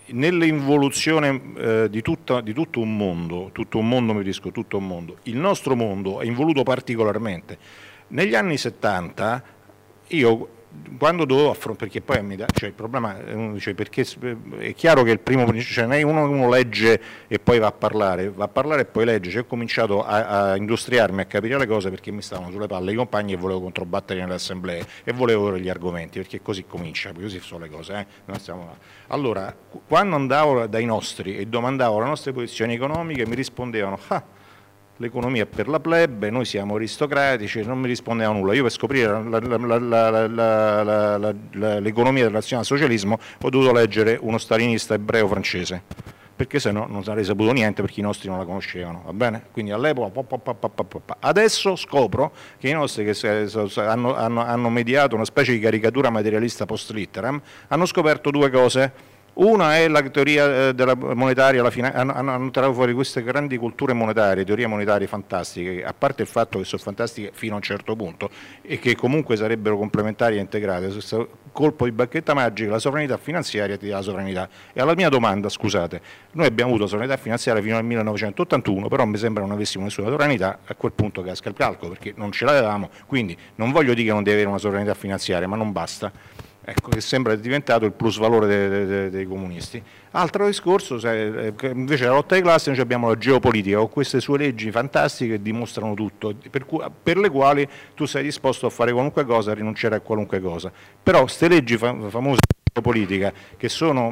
nell'involuzione eh, di, tutta, di tutto un mondo, tutto un mondo mi riferisco, tutto un mondo, il nostro mondo è involuto particolarmente. Negli anni settanta io quando dovevo affrontare, perché poi mi da, cioè il problema uno dice, perché è chiaro che il primo, cioè non è uno, uno legge e poi va a parlare, va a parlare e poi legge, cioè ho cominciato a, a industriarmi, a capire le cose perché mi stavano sulle palle i compagni e volevo controbattere nelle assemblee e volevo avere gli argomenti, perché così comincia, così sono le cose. Eh? Non stiamo... Allora, quando andavo dai nostri e domandavo le nostre posizioni economiche mi rispondevano, ah, l'economia è per la plebe, noi siamo aristocratici, non mi rispondeva nulla. Io per scoprire la, la, la, la, l'economia del nazionalsocialismo ho dovuto leggere uno stalinista ebreo francese, perché se no non sarei saputo niente, perché i nostri non la conoscevano, va bene? Quindi all'epoca, po, po, po, po, po, po. Adesso scopro che i nostri che se, se, hanno, hanno, hanno mediato una specie di caricatura materialista post litteram, hanno scoperto due cose. Una è la teoria della monetaria, la finan- hanno, hanno tirato fuori queste grandi culture monetarie, teorie monetarie fantastiche, a parte il fatto che sono fantastiche fino a un certo punto e che comunque sarebbero complementari e integrate. Questo colpo di bacchetta magica, la sovranità finanziaria ti dà la sovranità. E alla mia domanda, scusate, noi abbiamo avuto sovranità finanziaria fino al millenovecentottantuno, però mi sembra non avessimo nessuna sovranità, a quel punto casca il calcolo, perché non ce l'avevamo, quindi non voglio dire che non deve avere una sovranità finanziaria, ma non basta. Ecco, che sembra diventato il plus valore dei, dei, dei comunisti. Altro discorso, se, invece della lotta di classe noi abbiamo la geopolitica, con queste sue leggi fantastiche che dimostrano tutto, per, cui, per le quali tu sei disposto a fare qualunque cosa, a rinunciare a qualunque cosa. Però queste leggi fam- famose di geopolitica, che sono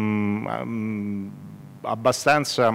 mh, abbastanza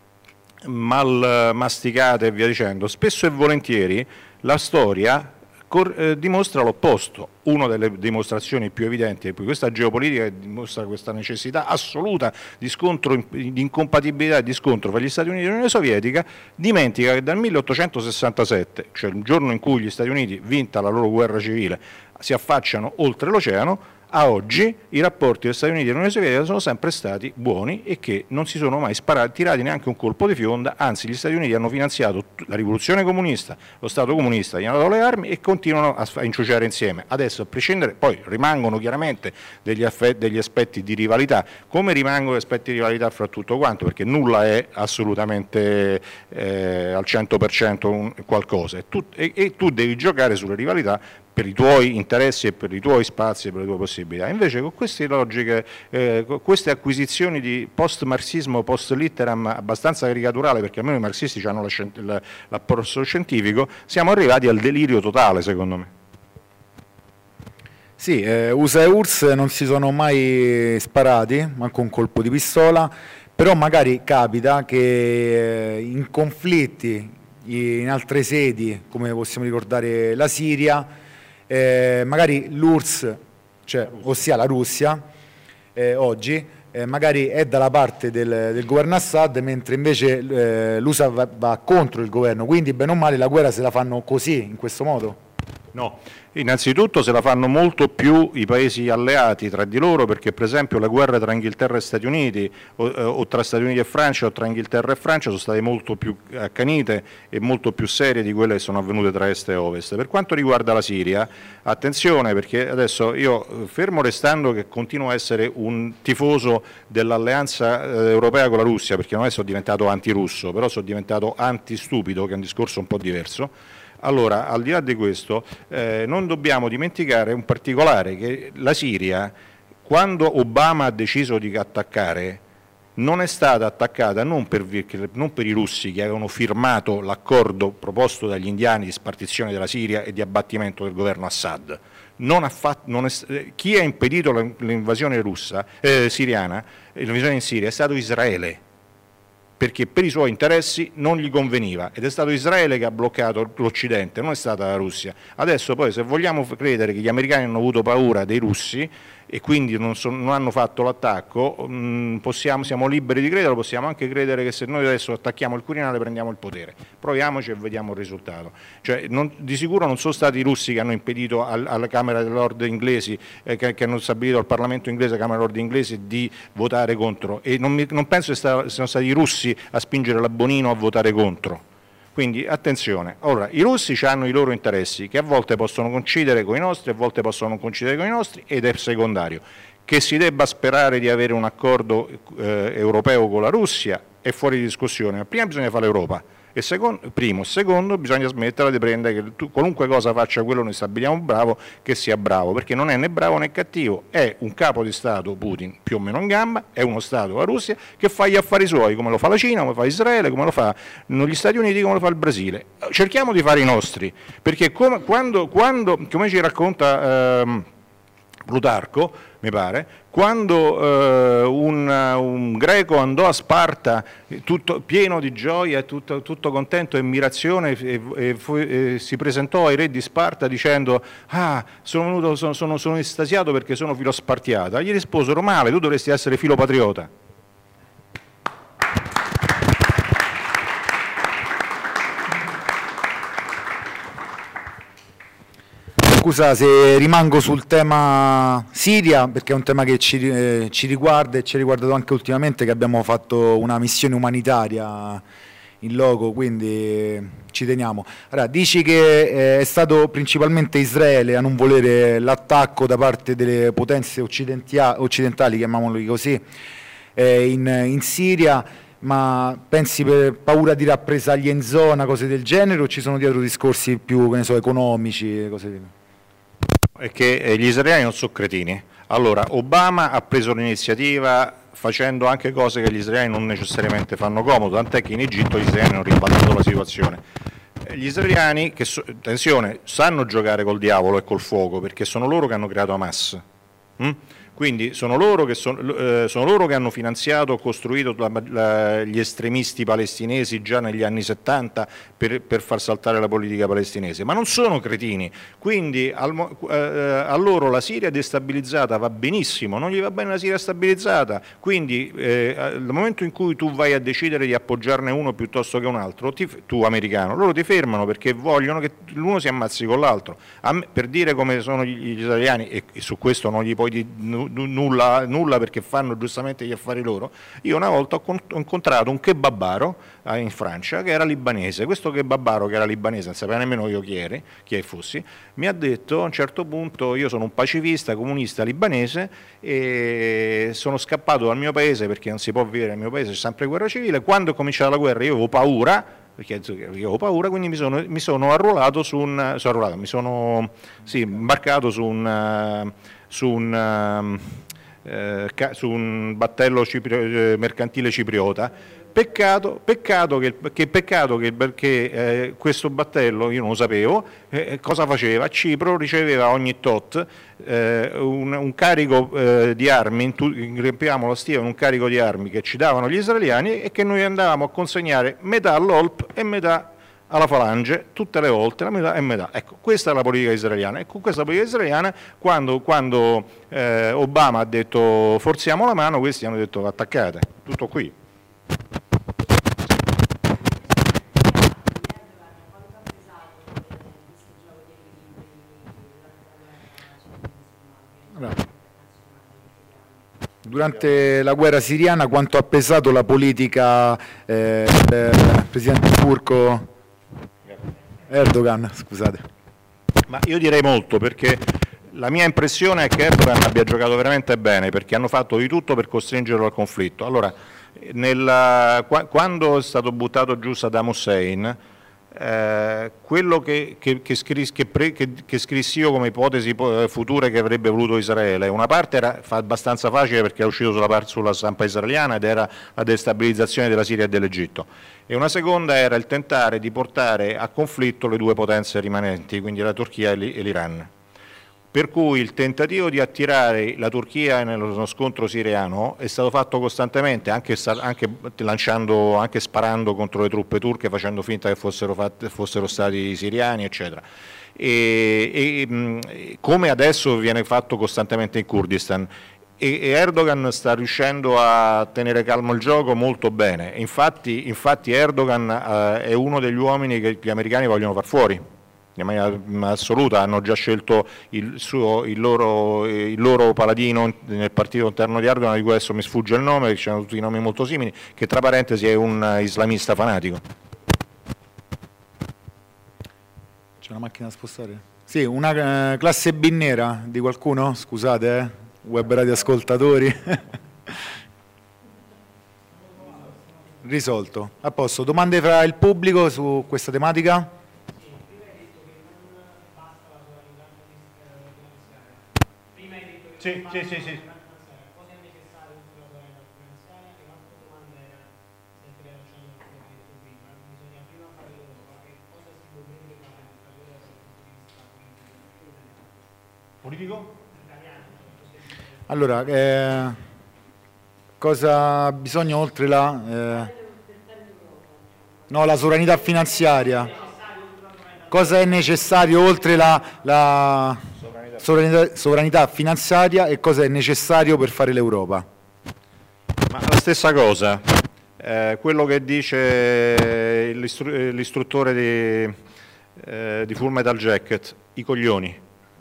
mal masticate e via dicendo, spesso e volentieri la storia Cor- eh, dimostra l'opposto. Una delle dimostrazioni più evidenti è che questa geopolitica dimostra questa necessità assoluta di scontro, di incompatibilità e di scontro fra gli Stati Uniti e l'Unione Sovietica, dimentica che dal milleottocentosessantasette, cioè il giorno in cui gli Stati Uniti, vinta la loro guerra civile, si affacciano oltre l'oceano, a oggi i rapporti degli Stati Uniti e dell'Unione Sovietica sono sempre stati buoni e che non si sono mai sparati, tirati neanche un colpo di fionda, anzi gli Stati Uniti hanno finanziato la rivoluzione comunista, lo Stato comunista gli hanno dato le armi e continuano a, a inciuciare insieme. Adesso, a prescindere, poi rimangono chiaramente degli, affe- degli aspetti di rivalità, come rimangono gli aspetti di rivalità fra tutto quanto, perché nulla è assolutamente eh, al cento per cento un, qualcosa, e tu, e, e tu devi giocare sulle rivalità per i tuoi interessi e per i tuoi spazi e per le tue possibilità. Invece con queste logiche, eh, con queste acquisizioni di post-marxismo, post-litteram abbastanza caricaturale, perché almeno i marxisti hanno la, l'approccio scientifico, siamo arrivati al delirio totale, secondo me. Sì, eh, U S A e U R S S non si sono mai sparati, manco un colpo di pistola, però magari capita che eh, in conflitti in altre sedi, come possiamo ricordare la Siria, Eh, magari l'U R S S, cioè, ossia la Russia, eh, oggi eh, magari è dalla parte del, del governo Assad, mentre invece eh, l'U S A va, va contro il governo, quindi bene o male la guerra se la fanno così, in questo modo? No, innanzitutto se la fanno molto più i paesi alleati tra di loro, perché per esempio le guerre tra Inghilterra e Stati Uniti o, o tra Stati Uniti e Francia o tra Inghilterra e Francia sono state molto più accanite e molto più serie di quelle che sono avvenute tra Est e Ovest. Per quanto riguarda la Siria, attenzione, perché adesso io, fermo restando che continuo a essere un tifoso dell'alleanza eh, europea con la Russia, perché non è sono diventato antirusso, però sono diventato antistupido, che è un discorso un po' diverso. Allora, al di là di questo, eh, non dobbiamo dimenticare un particolare, che la Siria, quando Obama ha deciso di attaccare, non è stata attaccata non per, non per i russi che avevano firmato l'accordo proposto dagli indiani di spartizione della Siria e di abbattimento del governo Assad. Non ha fatto, non è, chi ha impedito l'invasione russa, eh, siriana, l'invasione in Siria è stato Israele, perché per i suoi interessi non gli conveniva, ed è stato Israele che ha bloccato l'Occidente, non è stata la Russia. Adesso poi, se vogliamo credere che gli americani hanno avuto paura dei russi e quindi non, so, non hanno fatto l'attacco, mh, possiamo, siamo liberi di crederlo, possiamo anche credere che se noi adesso attacchiamo il Quirinale prendiamo il potere. Proviamoci e vediamo il risultato. Cioè, non, di sicuro non sono stati i russi che hanno impedito al, alla Camera dei Lord inglesi, eh, che, che hanno stabilito al Parlamento inglese, Camera dei Lord inglesi, di votare contro, e non, mi, non penso che sta, siano stati i russi a spingere la Bonino a votare contro. Quindi attenzione. Ora, i russi hanno i loro interessi che a volte possono coincidere con i nostri, a volte possono non coincidere con i nostri, ed è secondario. Che si debba sperare di avere un accordo eh, europeo con la Russia è fuori di discussione, ma prima bisogna fare l'Europa. E secondo, primo, secondo, bisogna smetterla di prendere che tu, qualunque cosa faccia quello noi stabiliamo bravo, che sia bravo, perché non è né bravo né cattivo, è un capo di Stato, Putin, più o meno in gamba, è uno Stato, la Russia, che fa gli affari suoi, come lo fa la Cina, come lo fa Israele, come lo fa gli Stati Uniti, come lo fa il Brasile. Cerchiamo di fare i nostri, perché come, quando, quando, come ci racconta ehm, Plutarco, mi pare, quando eh, un, un greco andò a Sparta tutto, pieno di gioia, tutto, tutto contento e ammirazione e, e, fu, e si presentò ai re di Sparta dicendo ah, sono, venuto, sono, sono, sono estasiato perché sono filospartiata. Gli risposero male, tu dovresti essere filopatriota. Scusa se rimango sul tema Siria, perché è un tema che ci, eh, ci riguarda e ci ha riguardato anche ultimamente, che abbiamo fatto una missione umanitaria in loco, quindi ci teniamo. Allora, dici che eh, è stato principalmente Israele a non volere l'attacco da parte delle potenze occidentali, chiamiamolo così, eh, in, in Siria, ma pensi per paura di rappresaglie in zona, cose del genere, o ci sono dietro discorsi più, che ne so, economici, cose del genere? È che gli israeliani non sono cretini. Allora, Obama ha preso l'iniziativa facendo anche cose che gli israeliani non necessariamente fanno comodo, tant'è che in Egitto gli israeliani hanno ribaltato la situazione. Gli israeliani, che so, attenzione, sanno giocare col diavolo e col fuoco, perché sono loro che hanno creato Hamas. Mm? Quindi sono loro, che sono, eh, sono loro che hanno finanziato e costruito la, la, gli estremisti palestinesi già negli anni settanta per, per far saltare la politica palestinese, ma non sono cretini, quindi al, eh, a loro la Siria destabilizzata va benissimo, non gli va bene la Siria stabilizzata, quindi eh, al momento in cui tu vai a decidere di appoggiarne uno piuttosto che un altro, ti, tu americano, loro ti fermano perché vogliono che l'uno si ammazzi con l'altro. Per dire come sono gli, gli italiani, e, e su questo non gli puoi dire Nulla, nulla perché fanno giustamente gli affari loro. Io una volta ho, con, ho incontrato un kebabaro eh, in Francia che era libanese. Questo kebabaro che era libanese, non sapeva nemmeno io chi eri, chi fossi, mi ha detto a un certo punto: io sono un pacifista comunista libanese e sono scappato dal mio paese perché non si può vivere nel mio paese, c'è sempre guerra civile. Quando è cominciata la guerra io avevo paura, perché io avevo paura, quindi mi sono, mi sono arruolato su un, sono arruolato, mi sono sì, imbarcato su un Su un, eh, su un battello ciprio, eh, mercantile cipriota. Peccato, peccato che, che, peccato che perché eh, questo battello, io non lo sapevo, eh, cosa faceva? A Cipro riceveva ogni tot eh, un, un carico eh, di armi, riempiamo la stiva con un carico di armi che ci davano gli israeliani e che noi andavamo a consegnare metà all'O L P e metà alla Falange, tutte le volte, la metà e metà. Ecco, questa è la politica israeliana. E con questa politica israeliana, quando, quando eh, Obama ha detto forziamo la mano, questi hanno detto attaccate, tutto qui. Durante la guerra siriana quanto ha pesato la politica eh, del presidente turco Erdogan, scusate. Ma io direi molto, perché la mia impressione è che Erdogan abbia giocato veramente bene, perché hanno fatto di tutto per costringerlo al conflitto. Allora, nella, quando è stato buttato giù Saddam Hussein, eh, quello che, che, che, scris, che, pre, che, che scrissi io come ipotesi future che avrebbe voluto Israele, una parte era abbastanza facile perché è uscito sulla, parte, sulla stampa israeliana ed era la destabilizzazione della Siria e dell'Egitto, e una seconda era il tentare di portare a conflitto le due potenze rimanenti, quindi la Turchia e l'Iran. Per cui il tentativo di attirare la Turchia nello scontro siriano è stato fatto costantemente, anche, anche lanciando, anche sparando contro le truppe turche, facendo finta che fossero, fatte, fossero stati siriani, eccetera. E, e, come adesso viene fatto costantemente in Kurdistan. E Erdogan sta riuscendo a tenere calmo il gioco molto bene. Infatti, infatti Erdogan eh, è uno degli uomini che gli americani vogliono far fuori. In maniera assoluta, hanno già scelto il, suo, il, loro, il loro paladino nel partito interno di Erdogan, di cui adesso mi sfugge il nome, perché c'erano tutti i nomi molto simili, che tra parentesi è un islamista fanatico. C'è una macchina da spostare? Sì, una uh, classe B nera di qualcuno? Scusate, eh. web radioascoltatori. Risolto. A posto. Domande fra il pubblico su questa tematica? Sì, sì, sì, sì. Politico? Allora, eh, cosa bisogna oltre la... Eh, no, la sovranità finanziaria. Cosa è necessario oltre la, la sovranità, sovranità finanziaria e cosa è necessario per fare l'Europa? Ma la stessa cosa, eh, quello che dice l'istru- l'istruttore di, eh, di Full Metal Jacket, i coglioni.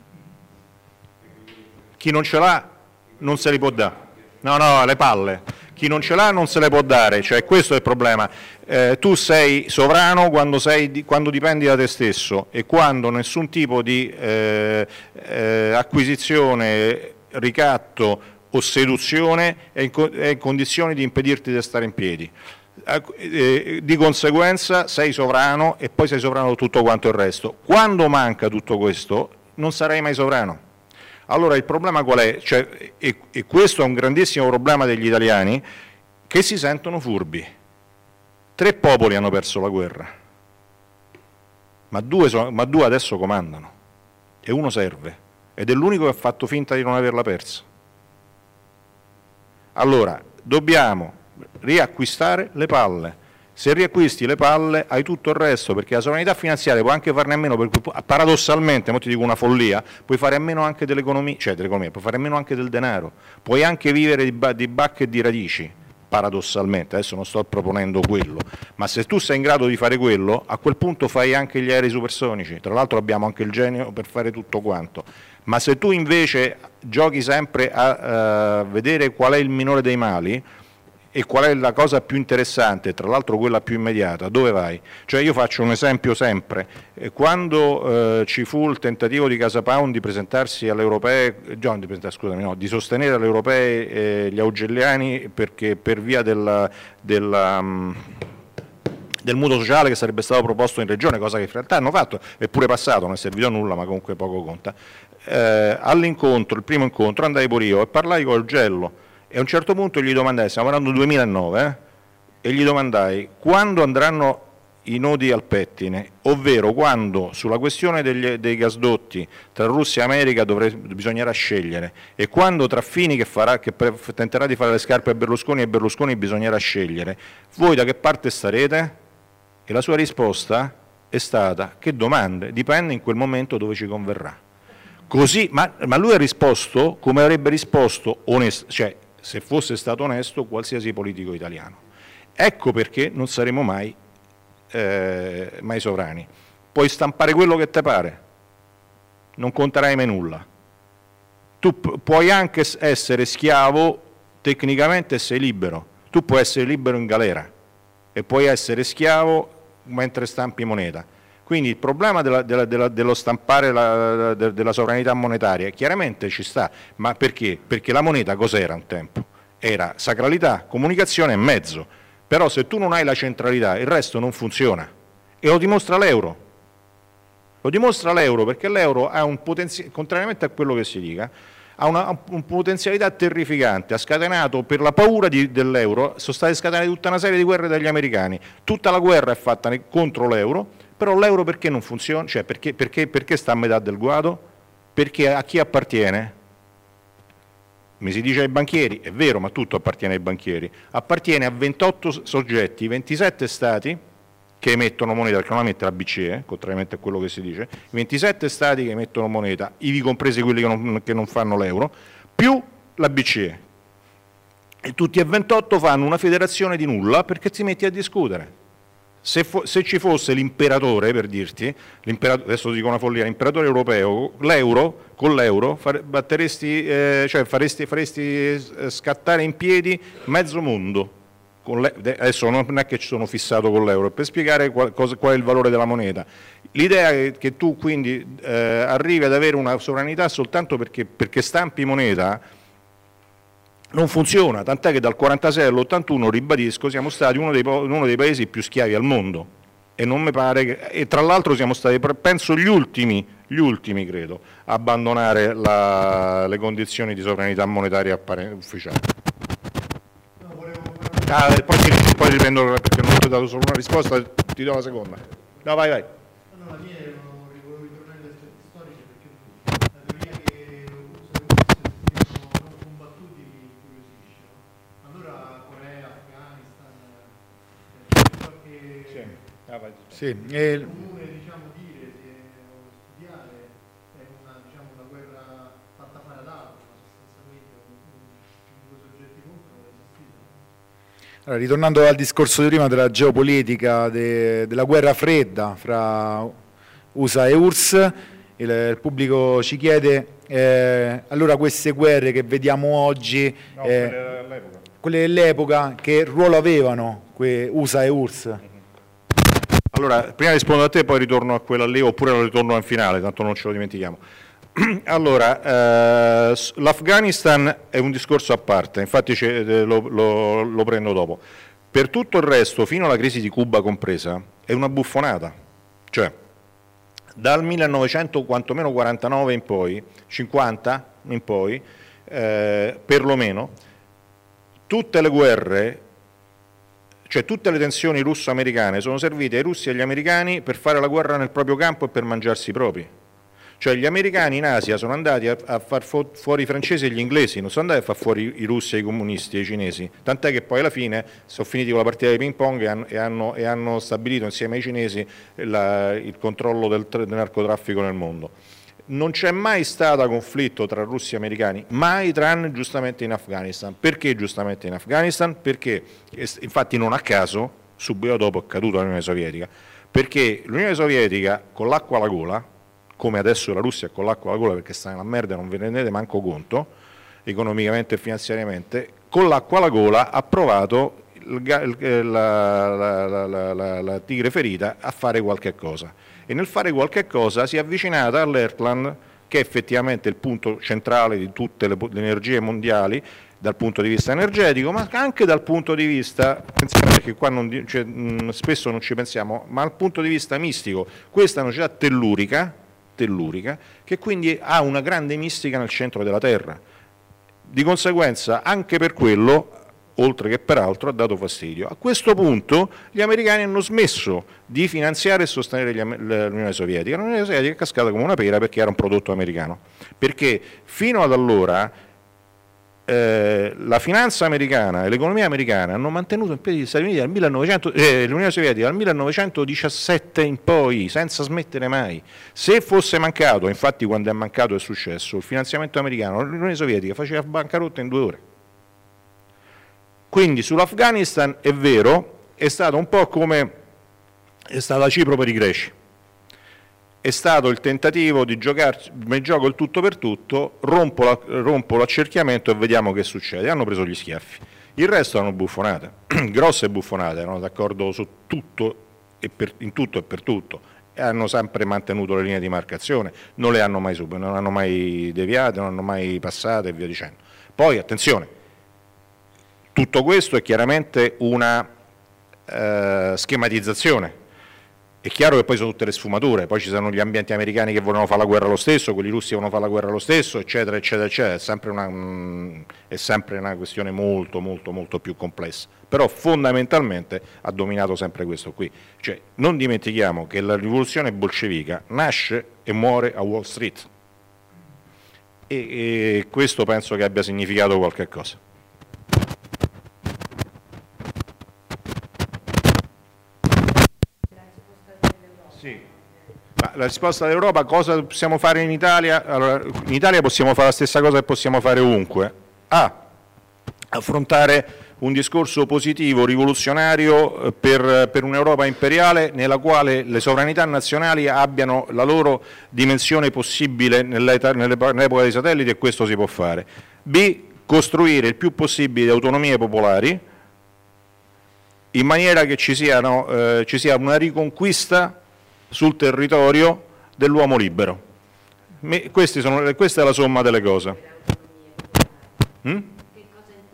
Chi non ce l'ha non se li può dare. No, no, le palle. Chi non ce l'ha non se le può dare, cioè questo è il problema. Eh, tu sei sovrano quando, sei, quando dipendi da te stesso e quando nessun tipo di eh, eh, acquisizione, ricatto o seduzione è in, è in condizioni di impedirti di stare in piedi. Eh, di conseguenza sei sovrano e poi sei sovrano tutto quanto il resto. Quando manca tutto questo non sarai mai sovrano. Allora il problema qual è? Cioè, e, e questo è un grandissimo problema degli italiani che si sentono furbi. Tre popoli hanno perso la guerra, ma due, so, ma due adesso comandano e uno serve ed è l'unico che ha fatto finta di non averla persa. Allora dobbiamo riacquistare le palle. Se riacquisti le palle hai tutto il resto, perché la sovranità finanziaria puoi anche farne a meno, perché paradossalmente, mo ti dico una follia, puoi fare a meno anche dell'economia, cioè dell'economia, puoi fare a meno anche del denaro, puoi anche vivere di, ba- di bacche e di radici, paradossalmente, adesso non sto proponendo quello, ma se tu sei in grado di fare quello, a quel punto fai anche gli aerei supersonici, tra l'altro abbiamo anche il genio per fare tutto quanto, ma se tu invece giochi sempre a uh, vedere qual è il minore dei mali, e qual è la cosa più interessante, tra l'altro quella più immediata, dove vai? Cioè io faccio un esempio sempre, quando eh, ci fu il tentativo di Casa Pound di presentarsi alle europee, no, di, scusami, no, di sostenere alle europee eh, gli augelliani perché per via della, della, um, del mutuo sociale che sarebbe stato proposto in regione, cosa che in realtà hanno fatto, è pure passato, non è servito a nulla, ma comunque poco conta. Eh, all'incontro, il primo incontro, andai pure io e parlai col Gello, e a un certo punto gli domandai, stiamo parlando del duemilanove, eh, e gli domandai quando andranno i nodi al pettine, ovvero quando sulla questione degli, dei gasdotti tra Russia e America dovrebbe, bisognerà scegliere, e quando tra Fini che, farà, che pre, tenterà di fare le scarpe a Berlusconi e Berlusconi bisognerà scegliere, voi da che parte starete? E la sua risposta è stata, che domande, dipende in quel momento dove ci converrà. Così, ma, ma lui ha risposto come avrebbe risposto onest, cioè, se fosse stato onesto qualsiasi politico italiano. Ecco perché non saremo mai, eh, mai sovrani. Puoi stampare quello che ti pare, non conterai mai nulla. Tu pu- puoi anche essere schiavo, tecnicamente sei libero. Tu puoi essere libero in galera e puoi essere schiavo mentre stampi moneta. Quindi il problema della, della, della, dello stampare la, della sovranità monetaria chiaramente ci sta, ma perché? Perché la moneta cos'era un tempo? Era sacralità, comunicazione e mezzo, però se tu non hai la centralità il resto non funziona e lo dimostra l'euro, lo dimostra l'euro perché l'euro ha un potenziale, contrariamente a quello che si dica, ha una, una potenzialità terrificante, ha scatenato per la paura di, dell'euro, sono state scatenate tutta una serie di guerre dagli americani, tutta la guerra è fatta contro l'euro. Però l'euro perché non funziona? Cioè perché, perché, perché sta a metà del guado? Perché a chi appartiene? Mi si dice ai banchieri, è vero, ma tutto appartiene ai banchieri. Appartiene a ventotto soggetti, ventisette stati che emettono moneta, perché non la mette la B C E, contrariamente a quello che si dice, ventisette stati che emettono moneta, ivi compresi quelli che non, che non fanno l'euro, più la B C E. E tutti e ventotto fanno una federazione di nulla perché ti metti a discutere. Se, fo- se ci fosse l'imperatore, per dirti, adesso dico una follia, l'imperatore europeo, l'euro, con l'euro fare, batteresti, eh, cioè faresti, faresti scattare in piedi mezzo mondo. Con le, adesso non è che ci sono fissato con l'euro, per spiegare qual, cosa, qual è il valore della moneta. L'idea è che tu quindi eh, arrivi ad avere una sovranità soltanto perché, perché stampi moneta Non funziona, tant'è che dal quarantasei all'ottantuno, ribadisco, siamo stati uno dei, uno dei paesi più schiavi al mondo e non mi pare che, e tra l'altro siamo stati, penso, gli ultimi, gli ultimi credo, a abbandonare la, le condizioni di sovranità monetaria ufficiale. Ah, poi, ti, poi riprendo perché non ti ho dato solo una risposta, ti do la seconda. No, vai, vai. No, la mia era volevo ritornare agli aspetti storici perché la teoria che siano non combattuti mi incuriosisce. Allora Corea, Afghanistan, c'è qualche sì. Ah, vai. Sì, e... comune diciamo dire o studiare è una, diciamo, una guerra fatta fare ad altro, ma sostanzialmente un, un, due soggetti contro non è esistito. Allora, ritornando al discorso di prima della geopolitica, de, della guerra fredda fra U S A e U R S S, il, il pubblico ci chiede, eh, allora queste guerre che vediamo oggi, No, eh, quelle dell'epoca. quelle dell'epoca, che ruolo avevano que, U S A e U R S S? Allora, prima rispondo a te, poi ritorno a quella lì, oppure lo ritorno in finale, tanto non ce lo dimentichiamo. Allora, eh, l'Afghanistan è un discorso a parte, infatti lo, lo, lo prendo dopo. Per tutto il resto, fino alla crisi di Cuba compresa, è una buffonata. Cioè, dal millenovecento quantomeno quarantanove in poi, cinquanta in poi, eh, perlomeno, tutte le guerre, cioè tutte le tensioni russo-americane sono servite ai russi e agli americani per fare la guerra nel proprio campo e per mangiarsi i propri. Cioè gli americani in Asia sono andati a, a far fu fuori i francesi e gli inglesi, non sono andati a far fuori i russi e i comunisti e i cinesi, tant'è che poi alla fine sono finiti con la partita di ping pong e hanno, e hanno, e hanno stabilito insieme ai cinesi la, il controllo del, del narcotraffico nel mondo. Non c'è mai stato conflitto tra russi e americani, mai, tranne giustamente in Afghanistan. Perché giustamente in Afghanistan? Perché, infatti non a caso, subito dopo è caduta l'Unione Sovietica, perché l'Unione Sovietica con l'acqua alla gola, come adesso la Russia con l'acqua alla gola perché sta nella merda, non ve ne rendete manco conto, economicamente e finanziariamente, con l'acqua alla gola ha provato il, il, la, la, la, la, la tigre ferita a fare qualche cosa. E nel fare qualche cosa si è avvicinata all'Earthland, che è effettivamente il punto centrale di tutte le, le energie mondiali, dal punto di vista energetico, ma anche dal punto di vista, perché qua non, cioè, mh, spesso non ci pensiamo, ma dal punto di vista mistico. Questa è una città tellurica, tellurica, che quindi ha una grande mistica nel centro della Terra. Di conseguenza, anche per quello, oltre che per altro, ha dato fastidio. A questo punto gli americani hanno smesso di finanziare e sostenere l'Unione Sovietica. L'Unione Sovietica è cascata come una pera perché era un prodotto americano. Perché fino ad allora eh, la finanza americana e l'economia americana hanno mantenuto in piedi gli Stati Uniti dal millenovecento, eh, l'Unione Sovietica dal millenovecentodiciassette in poi, senza smettere mai. Se fosse mancato, infatti quando è mancato è successo, il finanziamento americano, l'Unione Sovietica faceva bancarotta in due ore. Quindi sull'Afghanistan è vero, è stato un po' come è stata Cipro per i greci. È stato il tentativo di giocare, mi gioco il tutto per tutto, rompo, la, rompo l'accerchiamento e vediamo che succede. Hanno preso gli schiaffi. Il resto erano buffonate, grosse buffonate, erano d'accordo su tutto e per, in tutto e per tutto. E hanno sempre mantenuto le linee di marcazione, non le hanno mai subito, non hanno mai deviate, non hanno mai passate e via dicendo. Poi, attenzione, tutto questo è chiaramente una eh, schematizzazione. È chiaro che poi sono tutte le sfumature, poi ci sono gli ambienti americani che vogliono fare la guerra lo stesso, quelli russi vogliono fare la guerra lo stesso, eccetera, eccetera, eccetera. È sempre una, è sempre una questione molto, molto, molto più complessa. Però fondamentalmente ha dominato sempre questo qui. Cioè, non dimentichiamo che la rivoluzione bolscevica nasce e muore a Wall Street. E, e questo penso che abbia significato qualche cosa. Sì. Ma la risposta dell'Europa, cosa possiamo fare in Italia? Allora, in Italia possiamo fare la stessa cosa che possiamo fare ovunque. A. Affrontare un discorso positivo, rivoluzionario per, per un'Europa imperiale nella quale le sovranità nazionali abbiano la loro dimensione possibile nell'epoca dei satelliti, e questo si può fare. B. Costruire il più possibile autonomie popolari in maniera che ci, siano, eh, ci sia una riconquista sul territorio dell'uomo libero. Me, questi sono, questa è la somma delle cose. Mm? Che cosa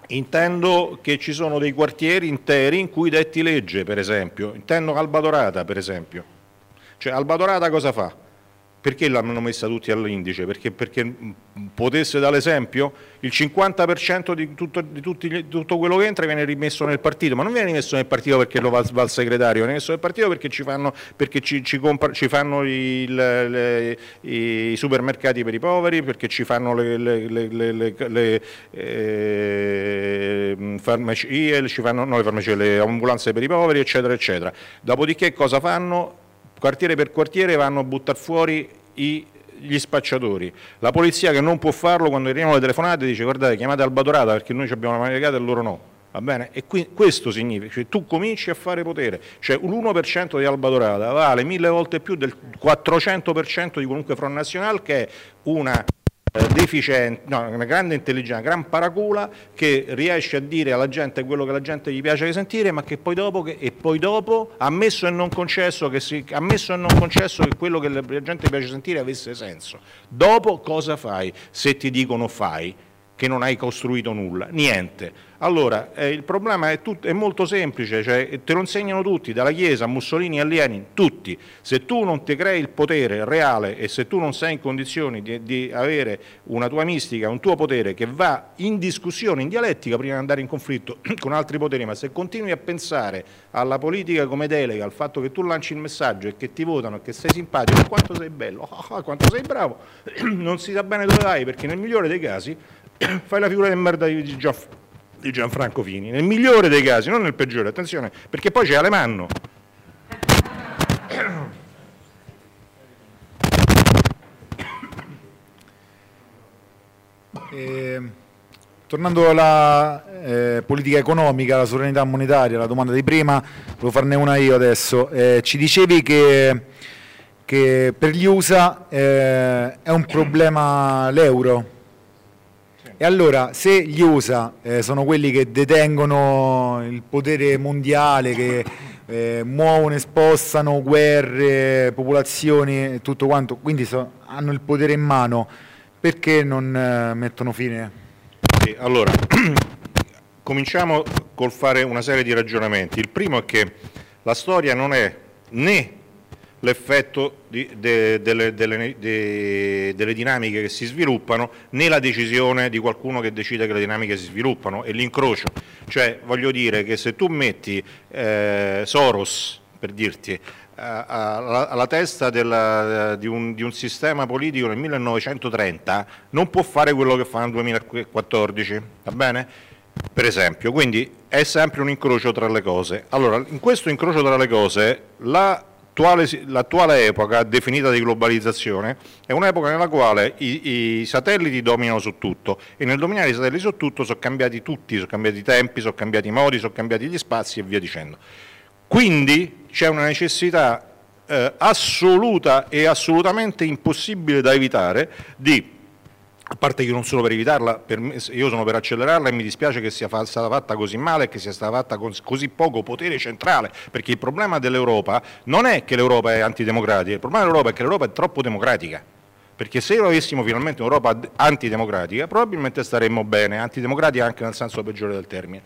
intendo che ci sono dei quartieri interi in cui detti legge, per esempio, intendo Alba Dorata, per esempio. Cioè Alba Dorata cosa fa? Perché l'hanno messa tutti all'indice? Perché, perché potesse dare l'esempio? Il cinquanta per cento di tutto, di tutti, di tutto quello che entra viene rimesso nel partito, ma non viene rimesso nel partito perché lo va, va al segretario, viene rimesso nel partito perché ci fanno, perché ci, ci compra, ci fanno il, le, i supermercati per i poveri, perché ci fanno le, le, le, le, le eh, farmacie, ci fanno, no, le farmacie, le ambulanze per i poveri, eccetera, eccetera. Dopodiché cosa fanno? Quartiere per quartiere vanno a buttare fuori i, gli spacciatori. La polizia, che non può farlo, quando arrivano le telefonate dice guardate, chiamate Alba Dorata perché noi abbiamo una manicata e loro no. Va bene? E qui, questo significa, cioè, tu cominci a fare potere, cioè l'uno per cento di Alba Dorata vale mille volte più del quattrocento per cento di qualunque Front National, che è una deficiente, no, una grande intelligenza, una gran paracula che riesce a dire alla gente quello che la gente gli piace sentire, ma che poi dopo, che, e poi dopo ammesso e non concesso che, si, ammesso e non concesso che quello che la gente piace sentire avesse senso. Dopo cosa fai? Se ti dicono fai, che non hai costruito nulla, niente. Allora, eh, il problema è, tut- è molto semplice, cioè, te lo insegnano tutti, dalla Chiesa a Mussolini a Lenin, tutti. Se tu non ti crei il potere reale e se tu non sei in condizioni di, di avere una tua mistica, un tuo potere che va in discussione, in dialettica, prima di andare in conflitto con altri poteri, ma se continui a pensare alla politica come delega, al fatto che tu lanci il messaggio e che ti votano e che sei simpatico, quanto sei bello, quanto sei bravo, non si sa bene dove vai, perché nel migliore dei casi fai la figura di merda di, Gian, di Gianfranco Fini, nel migliore dei casi, non nel peggiore, attenzione, perché poi c'è Alemanno. Eh, tornando alla eh, politica economica, alla sovranità monetaria, la domanda di prima, devo farne una io adesso. Eh, ci dicevi che, che per gli U S A eh, è un problema l'euro. E allora, se gli U S A eh, sono quelli che detengono il potere mondiale, che eh, muovono e spostano guerre, popolazioni e tutto quanto, quindi so, hanno il potere in mano, perché non eh, mettono fine? Sì, allora, cominciamo col fare una serie di ragionamenti. Il primo è che la storia non è né l'effetto di, de, delle, delle, de, delle dinamiche che si sviluppano, né la decisione di qualcuno che decide che le dinamiche si sviluppano, e l'incrocio. Cioè, voglio dire che se tu metti eh, Soros, per dirti, alla, alla testa della, di, un, di un sistema politico nel millenovecentotrenta, non può fare quello che fa nel duemilaquattordici, va bene? Per esempio, quindi è sempre un incrocio tra le cose. Allora, in questo incrocio tra le cose, la l'attuale epoca definita di globalizzazione è un'epoca nella quale i, i satelliti dominano su tutto, e nel dominare i satelliti su tutto sono cambiati tutti, sono cambiati i tempi, sono cambiati i modi, sono cambiati gli spazi e via dicendo. Quindi c'è una necessità eh, assoluta e assolutamente impossibile da evitare di, a parte che io non sono per evitarla, per me, io sono per accelerarla, e mi dispiace che sia stata fatta così male e che sia stata fatta con così poco potere centrale, perché il problema dell'Europa non è che l'Europa è antidemocratica, il problema dell'Europa è che l'Europa è troppo democratica, perché se avessimo finalmente un'Europa antidemocratica probabilmente staremmo bene, antidemocratica anche nel senso peggiore del termine.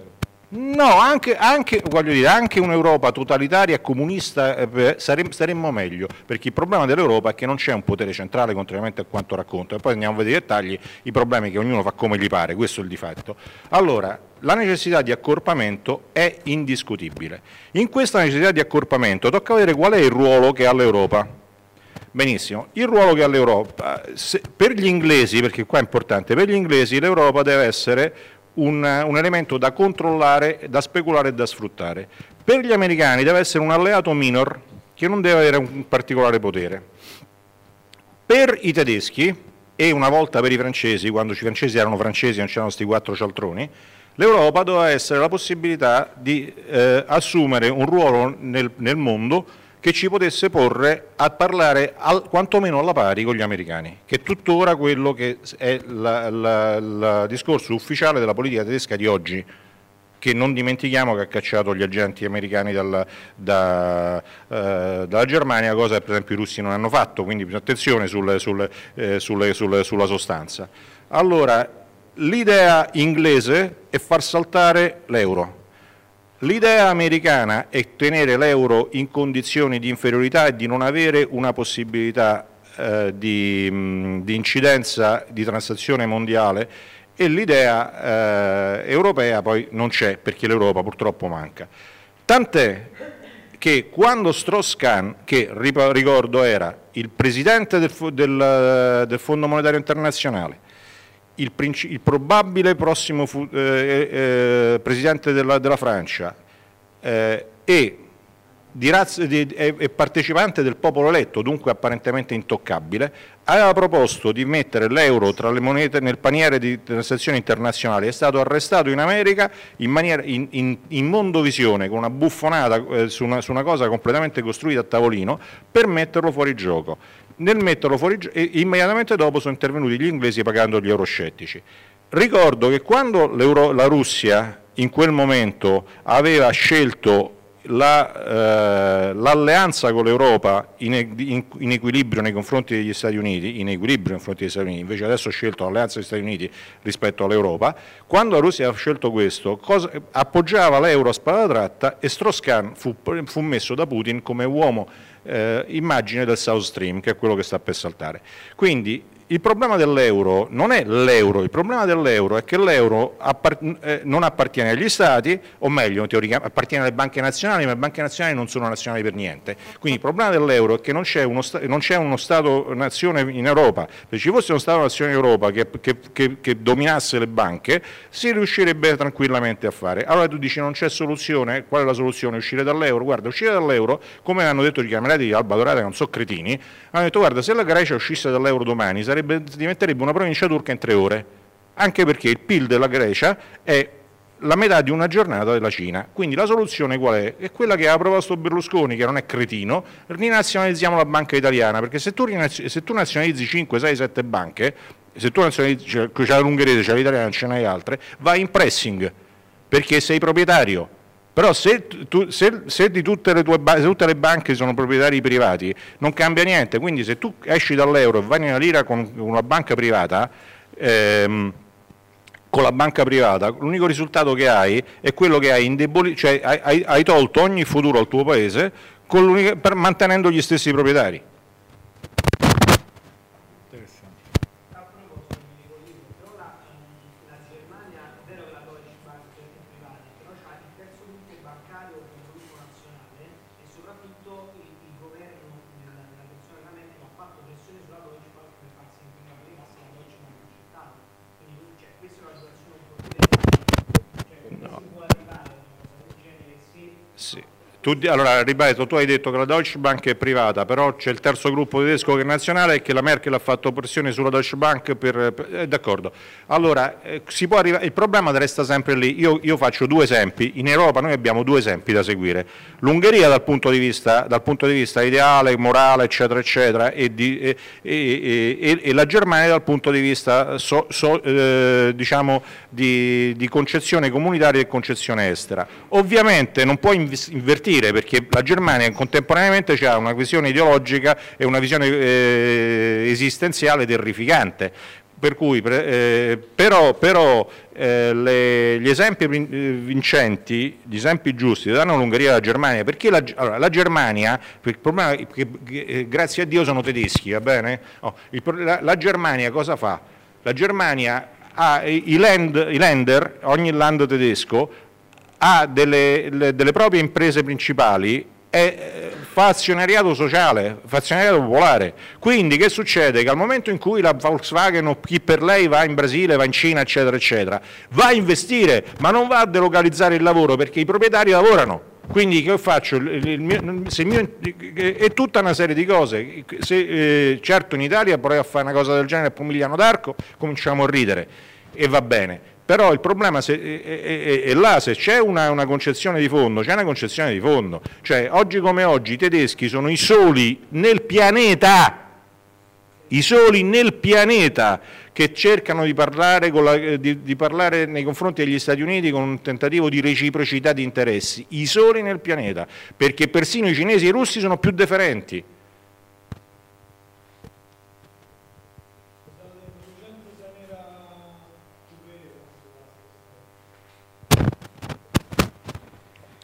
No, anche, anche, voglio dire, anche un'Europa totalitaria e comunista eh, saremmo, staremmo meglio, perché il problema dell'Europa è che non c'è un potere centrale, contrariamente a quanto racconto, e poi andiamo a vedere i dettagli, i problemi che ognuno fa come gli pare, questo è il difetto. Allora, la necessità di accorpamento è indiscutibile. In questa necessità di accorpamento tocca vedere qual è il ruolo che ha l'Europa. Benissimo, il ruolo che ha l'Europa, se, per gli inglesi, perché qua è importante, per gli inglesi l'Europa deve essere Un, un elemento da controllare, da speculare e da sfruttare. Per gli americani deve essere un alleato minor che non deve avere un particolare potere. Per i tedeschi, e una volta per i francesi, quando i francesi erano francesi e non c'erano questi quattro cialtroni, l'Europa doveva essere la possibilità di eh, assumere un ruolo nel, nel mondo che ci potesse porre a parlare al, quantomeno alla pari con gli americani, che è tuttora quello che è il discorso ufficiale della politica tedesca di oggi, che non dimentichiamo che ha cacciato gli agenti americani dalla, da, eh, dalla Germania, cosa che per esempio i russi non hanno fatto, quindi attenzione sul, sul, eh, sulle, sul, sulla sostanza. Allora, l'idea inglese è far saltare l'euro. L'idea americana è tenere l'euro in condizioni di inferiorità e di non avere una possibilità eh, di, mh, di incidenza di transazione mondiale, e l'idea eh, europea poi non c'è, perché l'Europa purtroppo manca. Tant'è che quando Strauss-Kahn, che ricordo era il presidente del, del, del Fondo Monetario Internazionale, Il, il probabile prossimo fu, eh, eh, presidente della, della Francia eh, e, di razza, di, e, e partecipante del popolo eletto, dunque apparentemente intoccabile, aveva proposto di mettere l'euro tra le monete nel paniere di transazioni internazionali. È stato arrestato in America in, maniera, in, in, in mondovisione, con una buffonata eh, su, una, su una cosa completamente costruita a tavolino, per metterlo fuori gioco. Nel metterlo fuori gioco, e immediatamente dopo sono intervenuti gli inglesi pagando gli euroscettici. Ricordo che quando la Russia in quel momento aveva scelto la, eh, l'alleanza con l'Europa in, in, in equilibrio nei confronti degli Stati Uniti, in equilibrio nei confronti degli Stati Uniti, invece adesso ha scelto l'alleanza degli Stati Uniti rispetto all'Europa, quando la Russia ha scelto questo, cosa, appoggiava l'euro a spada tratta, e Strauss-Kahn fu, fu messo da Putin come uomo Eh, immagine del South Stream, che è quello che sta per saltare. Quindi il problema dell'euro non è l'euro, il problema dell'euro è che l'euro appart- eh, non appartiene agli stati, o meglio, teoricamente appartiene alle banche nazionali, ma le banche nazionali non sono nazionali per niente. Quindi il problema dell'euro è che non c'è uno, sta- non c'è uno Stato-nazione in Europa. Se ci fosse uno Stato-nazione in Europa che, che, che, che dominasse le banche, si riuscirebbe tranquillamente a fare. Allora tu dici non c'è soluzione, qual è la soluzione? Uscire dall'euro? Guarda, uscire dall'euro, come hanno detto i camerati di Alba Dorata, che non sono cretini, hanno detto guarda, se la Grecia uscisse dall'euro domani sarebbe diventerebbe una provincia turca in tre ore, anche perché il P I L della Grecia è la metà di una giornata della Cina. Quindi la soluzione qual è? È quella che ha proposto Berlusconi, che non è cretino: rinazionalizziamo la banca italiana, perché se tu, se tu nazionalizzi cinque, sei, sette banche, se tu nazionalizzi, c'è la l'ungherese, c'è l'italiana, ce n'hai altre, vai in pressing, perché sei proprietario. Però se, tu, se, se di tutte le, tue se tutte le banche sono proprietari privati, non cambia niente. Quindi se tu esci dall'euro e vai nella lira con una banca privata, ehm, con la banca privata, l'unico risultato che hai è quello che hai indebolito, cioè hai, hai tolto ogni futuro al tuo paese con per, mantenendo gli stessi proprietari. Sì. Tu, allora, ripeto, tu hai detto che la Deutsche Bank è privata, però c'è il terzo gruppo tedesco che è nazionale e che la Merkel ha fatto pressione sulla Deutsche Bank per... per eh, d'accordo. Allora, eh, si può arrivare, il problema resta sempre lì. Io, io faccio due esempi. In Europa noi abbiamo due esempi da seguire. L'Ungheria dal punto di vista, dal punto di vista ideale, morale, eccetera, eccetera, e, di, e, e, e, e la Germania dal punto di vista, so, so, eh, diciamo, di, di concezione comunitaria e concezione estera. Ovviamente non può invertire, perché la Germania contemporaneamente ha una visione ideologica e una visione eh, esistenziale terrificante, per cui eh, però, però eh, le, gli esempi vincenti, gli esempi giusti danno l'Ungheria e la Germania, perché la, allora, la Germania, il problema è che, che grazie a Dio sono tedeschi, va bene? Oh, il, la, la Germania cosa fa? La Germania ha i, land, i lender, ogni land tedesco ha delle, le, delle proprie imprese principali e fa azionariato sociale, fa azionariato popolare. Quindi che succede? Che al momento in cui la Volkswagen o chi per lei va in Brasile, va in Cina, eccetera, eccetera, va a investire, ma non va a delocalizzare il lavoro, perché i proprietari lavorano. Quindi che faccio? Il, il mio, se il mio, è tutta una serie di cose. Se, eh, certo in Italia provi a fare una cosa del genere a Pomigliano d'Arco, cominciamo a ridere e va bene. Però il problema se, è, è, è là, se c'è una, una concezione di fondo, c'è una concezione di fondo. Cioè, oggi come oggi i tedeschi sono i soli nel pianeta, i soli nel pianeta che cercano di parlare, con la, di, di parlare nei confronti degli Stati Uniti con un tentativo di reciprocità di interessi, i soli nel pianeta, perché persino i cinesi e i russi sono più deferenti.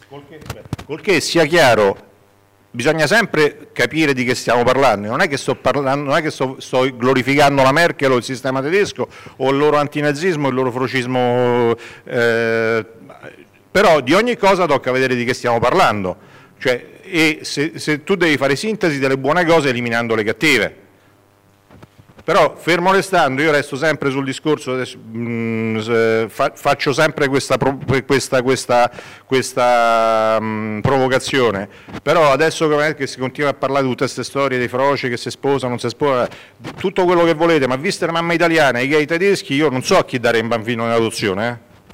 Col che, col che sia chiaro, bisogna sempre capire di che stiamo parlando. Non è che sto, parlando, non è che sto, sto glorificando la Merkel o il sistema tedesco o il loro antinazismo, il loro frocismo, eh, però di ogni cosa tocca vedere di che stiamo parlando. Cioè, e se, se tu devi fare sintesi delle buone cose eliminando le cattive. Però fermo restando, io resto sempre sul discorso, adesso, mh, fa, faccio sempre questa, questa, questa, questa mh, provocazione, però adesso che si continua a parlare di tutte queste storie dei froci che si sposano, non si sposano, tutto quello che volete, ma viste le mamme italiane e i gay tedeschi, io non so a chi dare un bambino in adozione.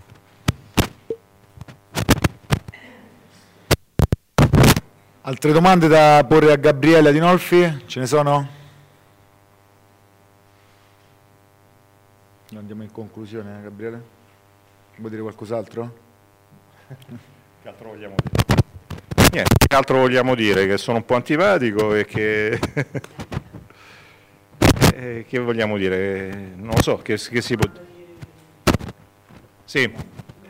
Eh? Altre domande da porre a Gabriele Adinolfi? Ce ne sono? Andiamo in conclusione, eh, Gabriele? Vuoi dire qualcos'altro? Che altro vogliamo dire? Niente, che altro vogliamo dire? Che sono un po' antipatico e che... e che vogliamo dire? Non lo so, che, che si può... Sì.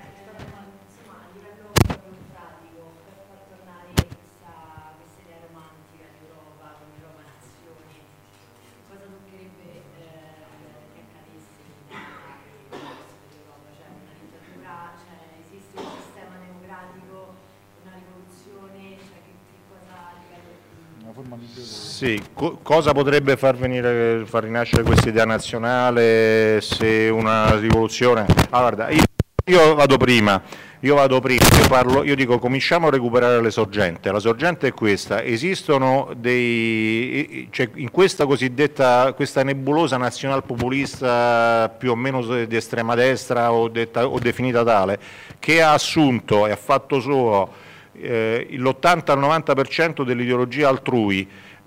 Sì, co cosa potrebbe far venire, far rinascere questa idea nazionale se una rivoluzione... Ah, guarda, io, io vado prima, io vado prima, io, parlo, io dico cominciamo a recuperare le sorgenti. La sorgente è questa, esistono dei... cioè in questa cosiddetta, questa nebulosa nazionalpopulista più o meno di estrema destra o, detta, o definita tale, che ha assunto e ha fatto suo eh, l'ottanta al novanta per cento dell'ideologia altrui,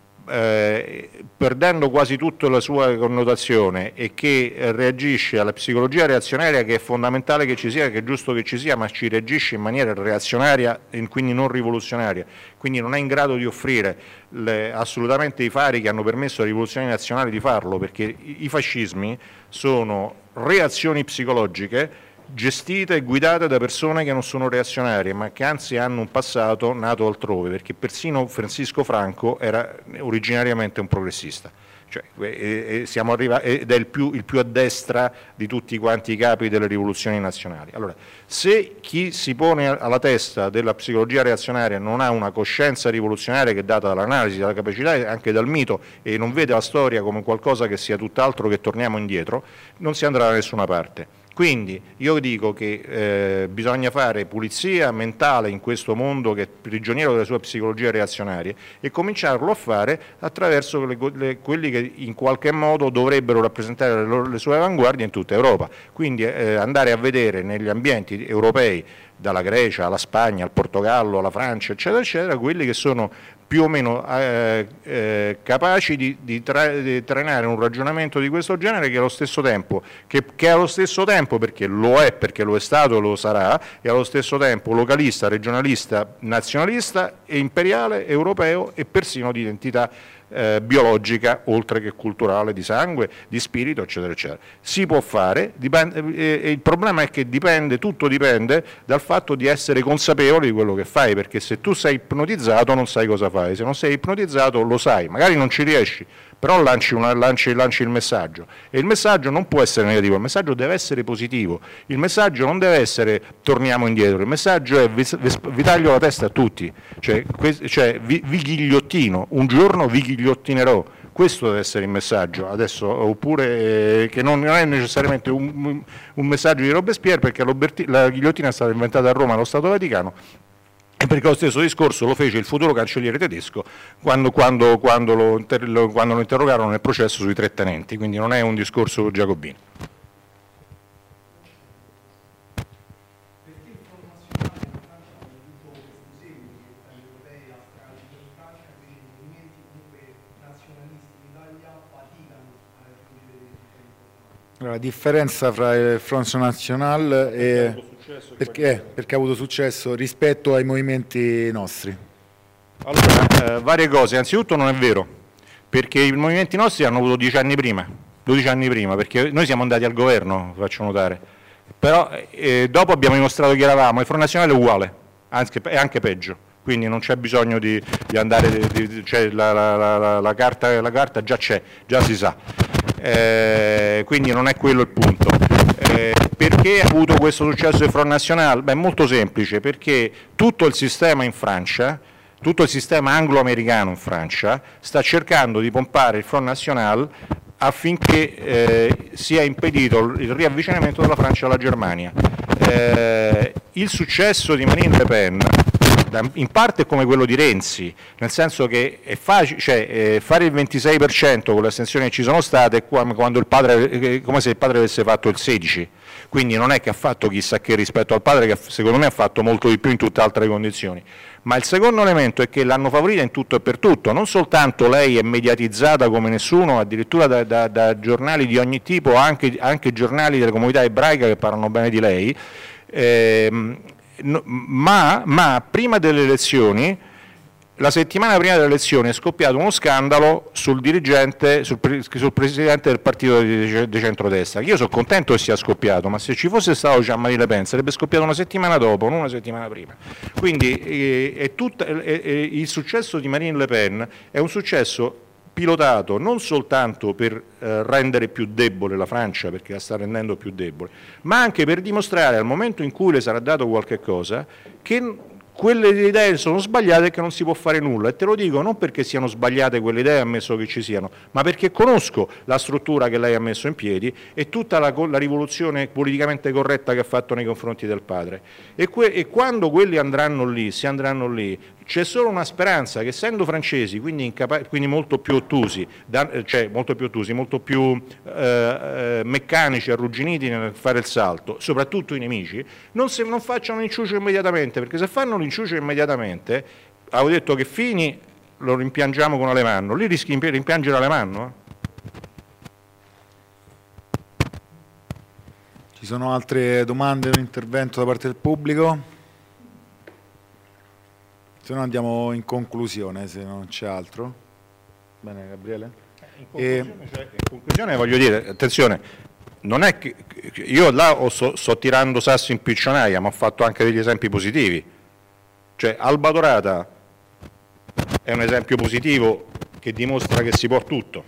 Eh, perdendo quasi tutta la sua connotazione, e che eh, reagisce alla psicologia reazionaria, che è fondamentale che ci sia, che è giusto che ci sia, ma ci reagisce in maniera reazionaria e quindi non rivoluzionaria, quindi non è in grado di offrire le, assolutamente i fari che hanno permesso alle rivoluzioni nazionali di farlo, perché i, i fascismi sono reazioni psicologiche gestite e guidate da persone che non sono reazionarie, ma che anzi hanno un passato nato altrove, perché persino Francisco Franco era originariamente un progressista, cioè, e, e siamo arrivati, ed è il più, il più a destra di tutti quanti i capi delle rivoluzioni nazionali. Allora, se chi si pone alla testa della psicologia reazionaria non ha una coscienza rivoluzionaria che è data dall'analisi, dalla capacità e anche dal mito, e non vede la storia come qualcosa che sia tutt'altro che torniamo indietro, non si andrà da nessuna parte. Quindi io dico che eh, bisogna fare pulizia mentale in questo mondo che è prigioniero delle sue psicologie reazionarie, e cominciarlo a fare attraverso le, le, quelli che in qualche modo dovrebbero rappresentare le, loro, le sue avanguardie in tutta Europa. Quindi eh, andare a vedere negli ambienti europei, dalla Grecia alla Spagna, al Portogallo, alla Francia, eccetera, eccetera, quelli che sono più o meno eh, eh, capaci di, di, tra, di trainare un ragionamento di questo genere, che allo stesso tempo, che, che allo stesso tempo, perché lo è, perché lo è stato e lo sarà, e allo stesso tempo localista, regionalista, nazionalista e imperiale, europeo e persino di identità Eh, biologica, oltre che culturale, di sangue, di spirito, eccetera, eccetera. Si può fare, dipende, eh, e il problema è che dipende, tutto dipende dal fatto di essere consapevoli di quello che fai, perché se tu sei ipnotizzato non sai cosa fai, se non sei ipnotizzato lo sai, magari non ci riesci, però lanci, una, lanci, lanci il messaggio, e il messaggio non può essere negativo, il messaggio deve essere positivo, il messaggio non deve essere torniamo indietro, il messaggio è vi, vi, vi taglio la testa a tutti, cioè, que, cioè vi, vi ghigliottino, un giorno vi ghigliottinerò, questo deve essere il messaggio adesso, oppure eh, che non, non è necessariamente un, un messaggio di Robespierre, perché la ghigliottina è stata inventata a Roma dallo Stato Vaticano, e perché lo stesso discorso lo fece il futuro cancelliere tedesco quando, quando, quando, lo, quando lo interrogarono nel processo sui tre tenenti, quindi non è un discorso giacobino. La differenza fra il Front National e perché, perché ha avuto successo rispetto ai movimenti nostri? Allora, eh, varie cose. Anzitutto non è vero, perché i movimenti nostri hanno avuto dieci anni prima, dodici anni prima, perché noi siamo andati al governo, faccio notare, però eh, dopo abbiamo dimostrato chi eravamo, il Front Nazionale è uguale, anzi è anche peggio, quindi non c'è bisogno di, di andare, di, di, cioè la, la, la, la, carta, la carta già c'è, già si sa, eh, quindi non è quello il punto. Eh, perché ha avuto questo successo del Front National? Beh, è molto semplice, perché tutto il sistema in Francia, tutto il sistema anglo-americano in Francia sta cercando di pompare il Front National affinché eh, sia impedito il riavvicinamento della Francia alla Germania. Eh, il successo di Marine Le Pen in parte è come quello di Renzi, nel senso che è facile, cioè, eh, fare il ventisei per cento con le astensioni che ci sono state è come, quando il padre, eh, come se il padre avesse fatto il sedici per cento, quindi non è che ha fatto chissà che rispetto al padre, che secondo me ha fatto molto di più in tutte altre condizioni. Ma il secondo elemento è che l'hanno favorita in tutto e per tutto, non soltanto lei è mediatizzata come nessuno, addirittura da, da, da giornali di ogni tipo, anche, anche giornali delle comunità ebraiche che parlano bene di lei, ehm, no, ma, ma prima delle elezioni, la settimana prima delle elezioni è scoppiato uno scandalo sul dirigente, sul, pre, sul presidente del partito di, di centrodestra. Io sono contento che sia scoppiato, ma se ci fosse stato Jean-Marie Le Pen sarebbe scoppiato una settimana dopo, non una settimana prima. Quindi eh, è tutta, eh, eh, il successo di Marine Le Pen è un successo pilotato non soltanto per eh, rendere più debole la Francia, perché la sta rendendo più debole, ma anche per dimostrare al momento in cui le sarà dato qualche cosa che quelle idee sono sbagliate e che non si può fare nulla. E te lo dico non perché siano sbagliate quelle idee, ammesso che ci siano, ma perché conosco la struttura che lei ha messo in piedi e tutta la, la rivoluzione politicamente corretta che ha fatto nei confronti del padre. E, que, e quando quelli andranno lì, si andranno lì, c'è solo una speranza che, essendo francesi, quindi, incapa- quindi molto più ottusi, da, cioè molto più ottusi, molto più eh, meccanici, arrugginiti nel fare il salto, soprattutto i nemici, non, se, non facciano l'inciucio immediatamente, perché se fanno l'inciucio immediatamente, avevo detto che Fini lo rimpiangiamo con Alemanno, lì rischi di rimpiangere Alemanno. Eh? Ci sono altre domande o intervento da parte del pubblico? Se no andiamo in conclusione, se non c'è altro. Bene, Gabriele? In conclusione, e... cioè, in conclusione voglio dire, attenzione, non è che io là ho, so, sto tirando sassi in piccionaia, ma ho fatto anche degli esempi positivi. Cioè Alba Dorata è un esempio positivo che dimostra che si può tutto.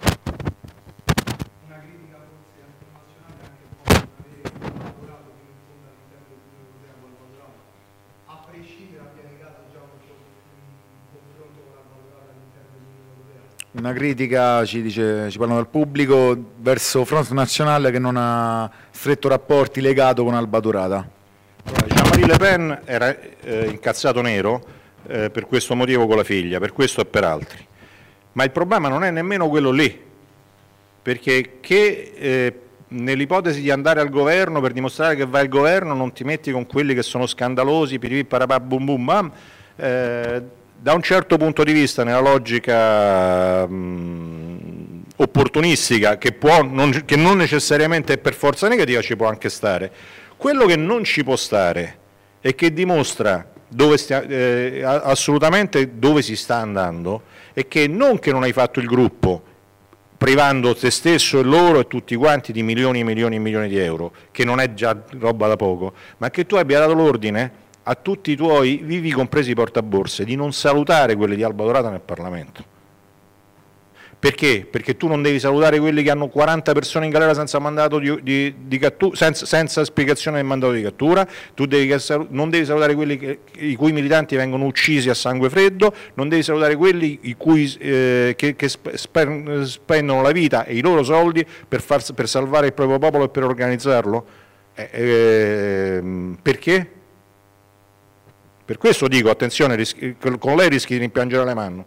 Una critica forse internazionale anche un po' avere collaborato fino in fondo all'interno dell'Unione Europea con Alba Dorata, a prescindere abbia negato già un confronto con Alba Dorata all'interno dell'Unione Europea. Una critica, ci, dice, ci parlano dal pubblico, verso Front National che non ha stretto rapporti legato con Alba Dorata. Jean-Marie Le Pen era eh, incazzato nero eh, per questo motivo con la figlia, per questo e per altri. Ma il problema non è nemmeno quello lì, perché che eh, nell'ipotesi di andare al governo, per dimostrare che vai al governo, non ti metti con quelli che sono scandalosi, piripì, parapà, bum bum bam, eh, da un certo punto di vista, nella logica mh, opportunistica, che, può non, che non necessariamente è per forza negativa, ci può anche stare. Quello che non ci può stare e che dimostra dove stia, eh, assolutamente dove si sta andando è che non che non hai fatto il gruppo privando te stesso e loro e tutti quanti di milioni e milioni e milioni di euro, che non è già roba da poco, ma che tu abbia dato l'ordine a tutti i tuoi vivi, compresi i portaborse, di non salutare quelli di Alba Dorata nel Parlamento. Perché? Perché tu non devi salutare quelli che hanno quaranta persone in galera senza mandato di, di, di cattura, senza, senza spiegazione del mandato di cattura, tu devi, non devi salutare quelli che, i cui militanti vengono uccisi a sangue freddo, non devi salutare quelli i cui, eh, che, che spendono la vita e i loro soldi per, far, per salvare il proprio popolo e per organizzarlo. Eh, eh, perché? Per questo dico, attenzione, rischi, con lei rischi di rimpiangere le mani.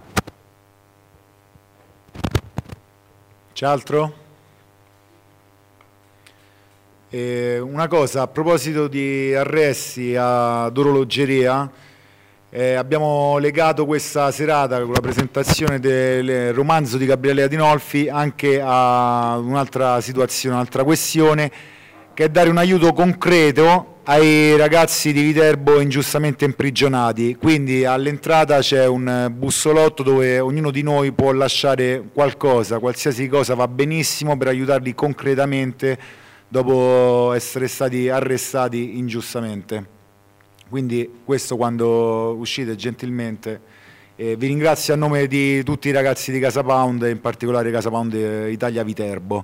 C'è altro? Eh, una cosa, a proposito di arresti ad orologeria, eh, abbiamo legato questa serata con la presentazione del romanzo di Gabriele Adinolfi anche a un'altra situazione, un'altra questione, che è dare un aiuto concreto ai ragazzi di Viterbo ingiustamente imprigionati. Quindi all'entrata c'è un bussolotto dove ognuno di noi può lasciare qualcosa, qualsiasi cosa va benissimo per aiutarli concretamente dopo essere stati arrestati ingiustamente. quindi questo quando uscite gentilmente. Eh, vi ringrazio a nome di tutti i ragazzi di Casa Pound, in particolare Casa Pound Italia Viterbo.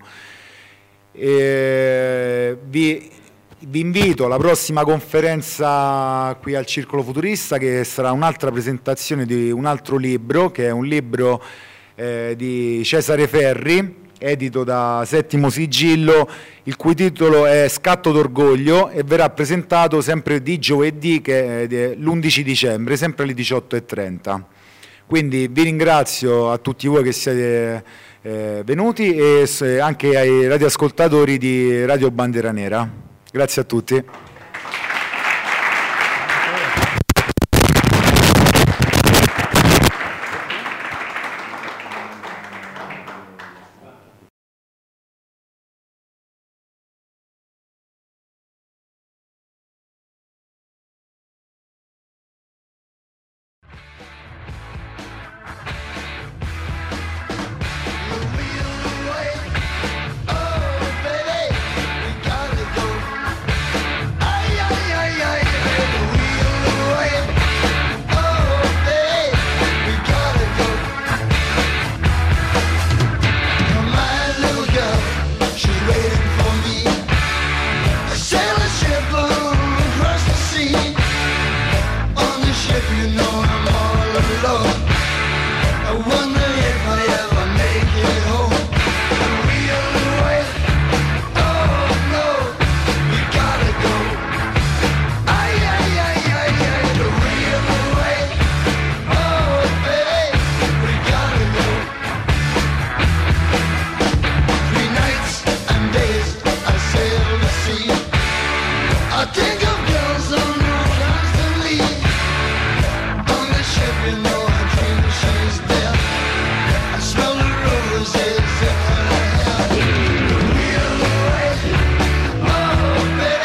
Eh, vi, vi invito alla prossima conferenza qui al Circolo Futurista, che sarà un'altra presentazione di un altro libro, che è un libro eh, di Cesare Ferri, edito da Settimo Sigillo, il cui titolo è Scatto d'orgoglio, e verrà presentato sempre di giovedì, che è l'undici dicembre, sempre alle diciotto e trenta. Quindi vi ringrazio a tutti voi che siete eh, venuti, e anche ai radioascoltatori di Radio Bandiera Nera. Grazie a tutti.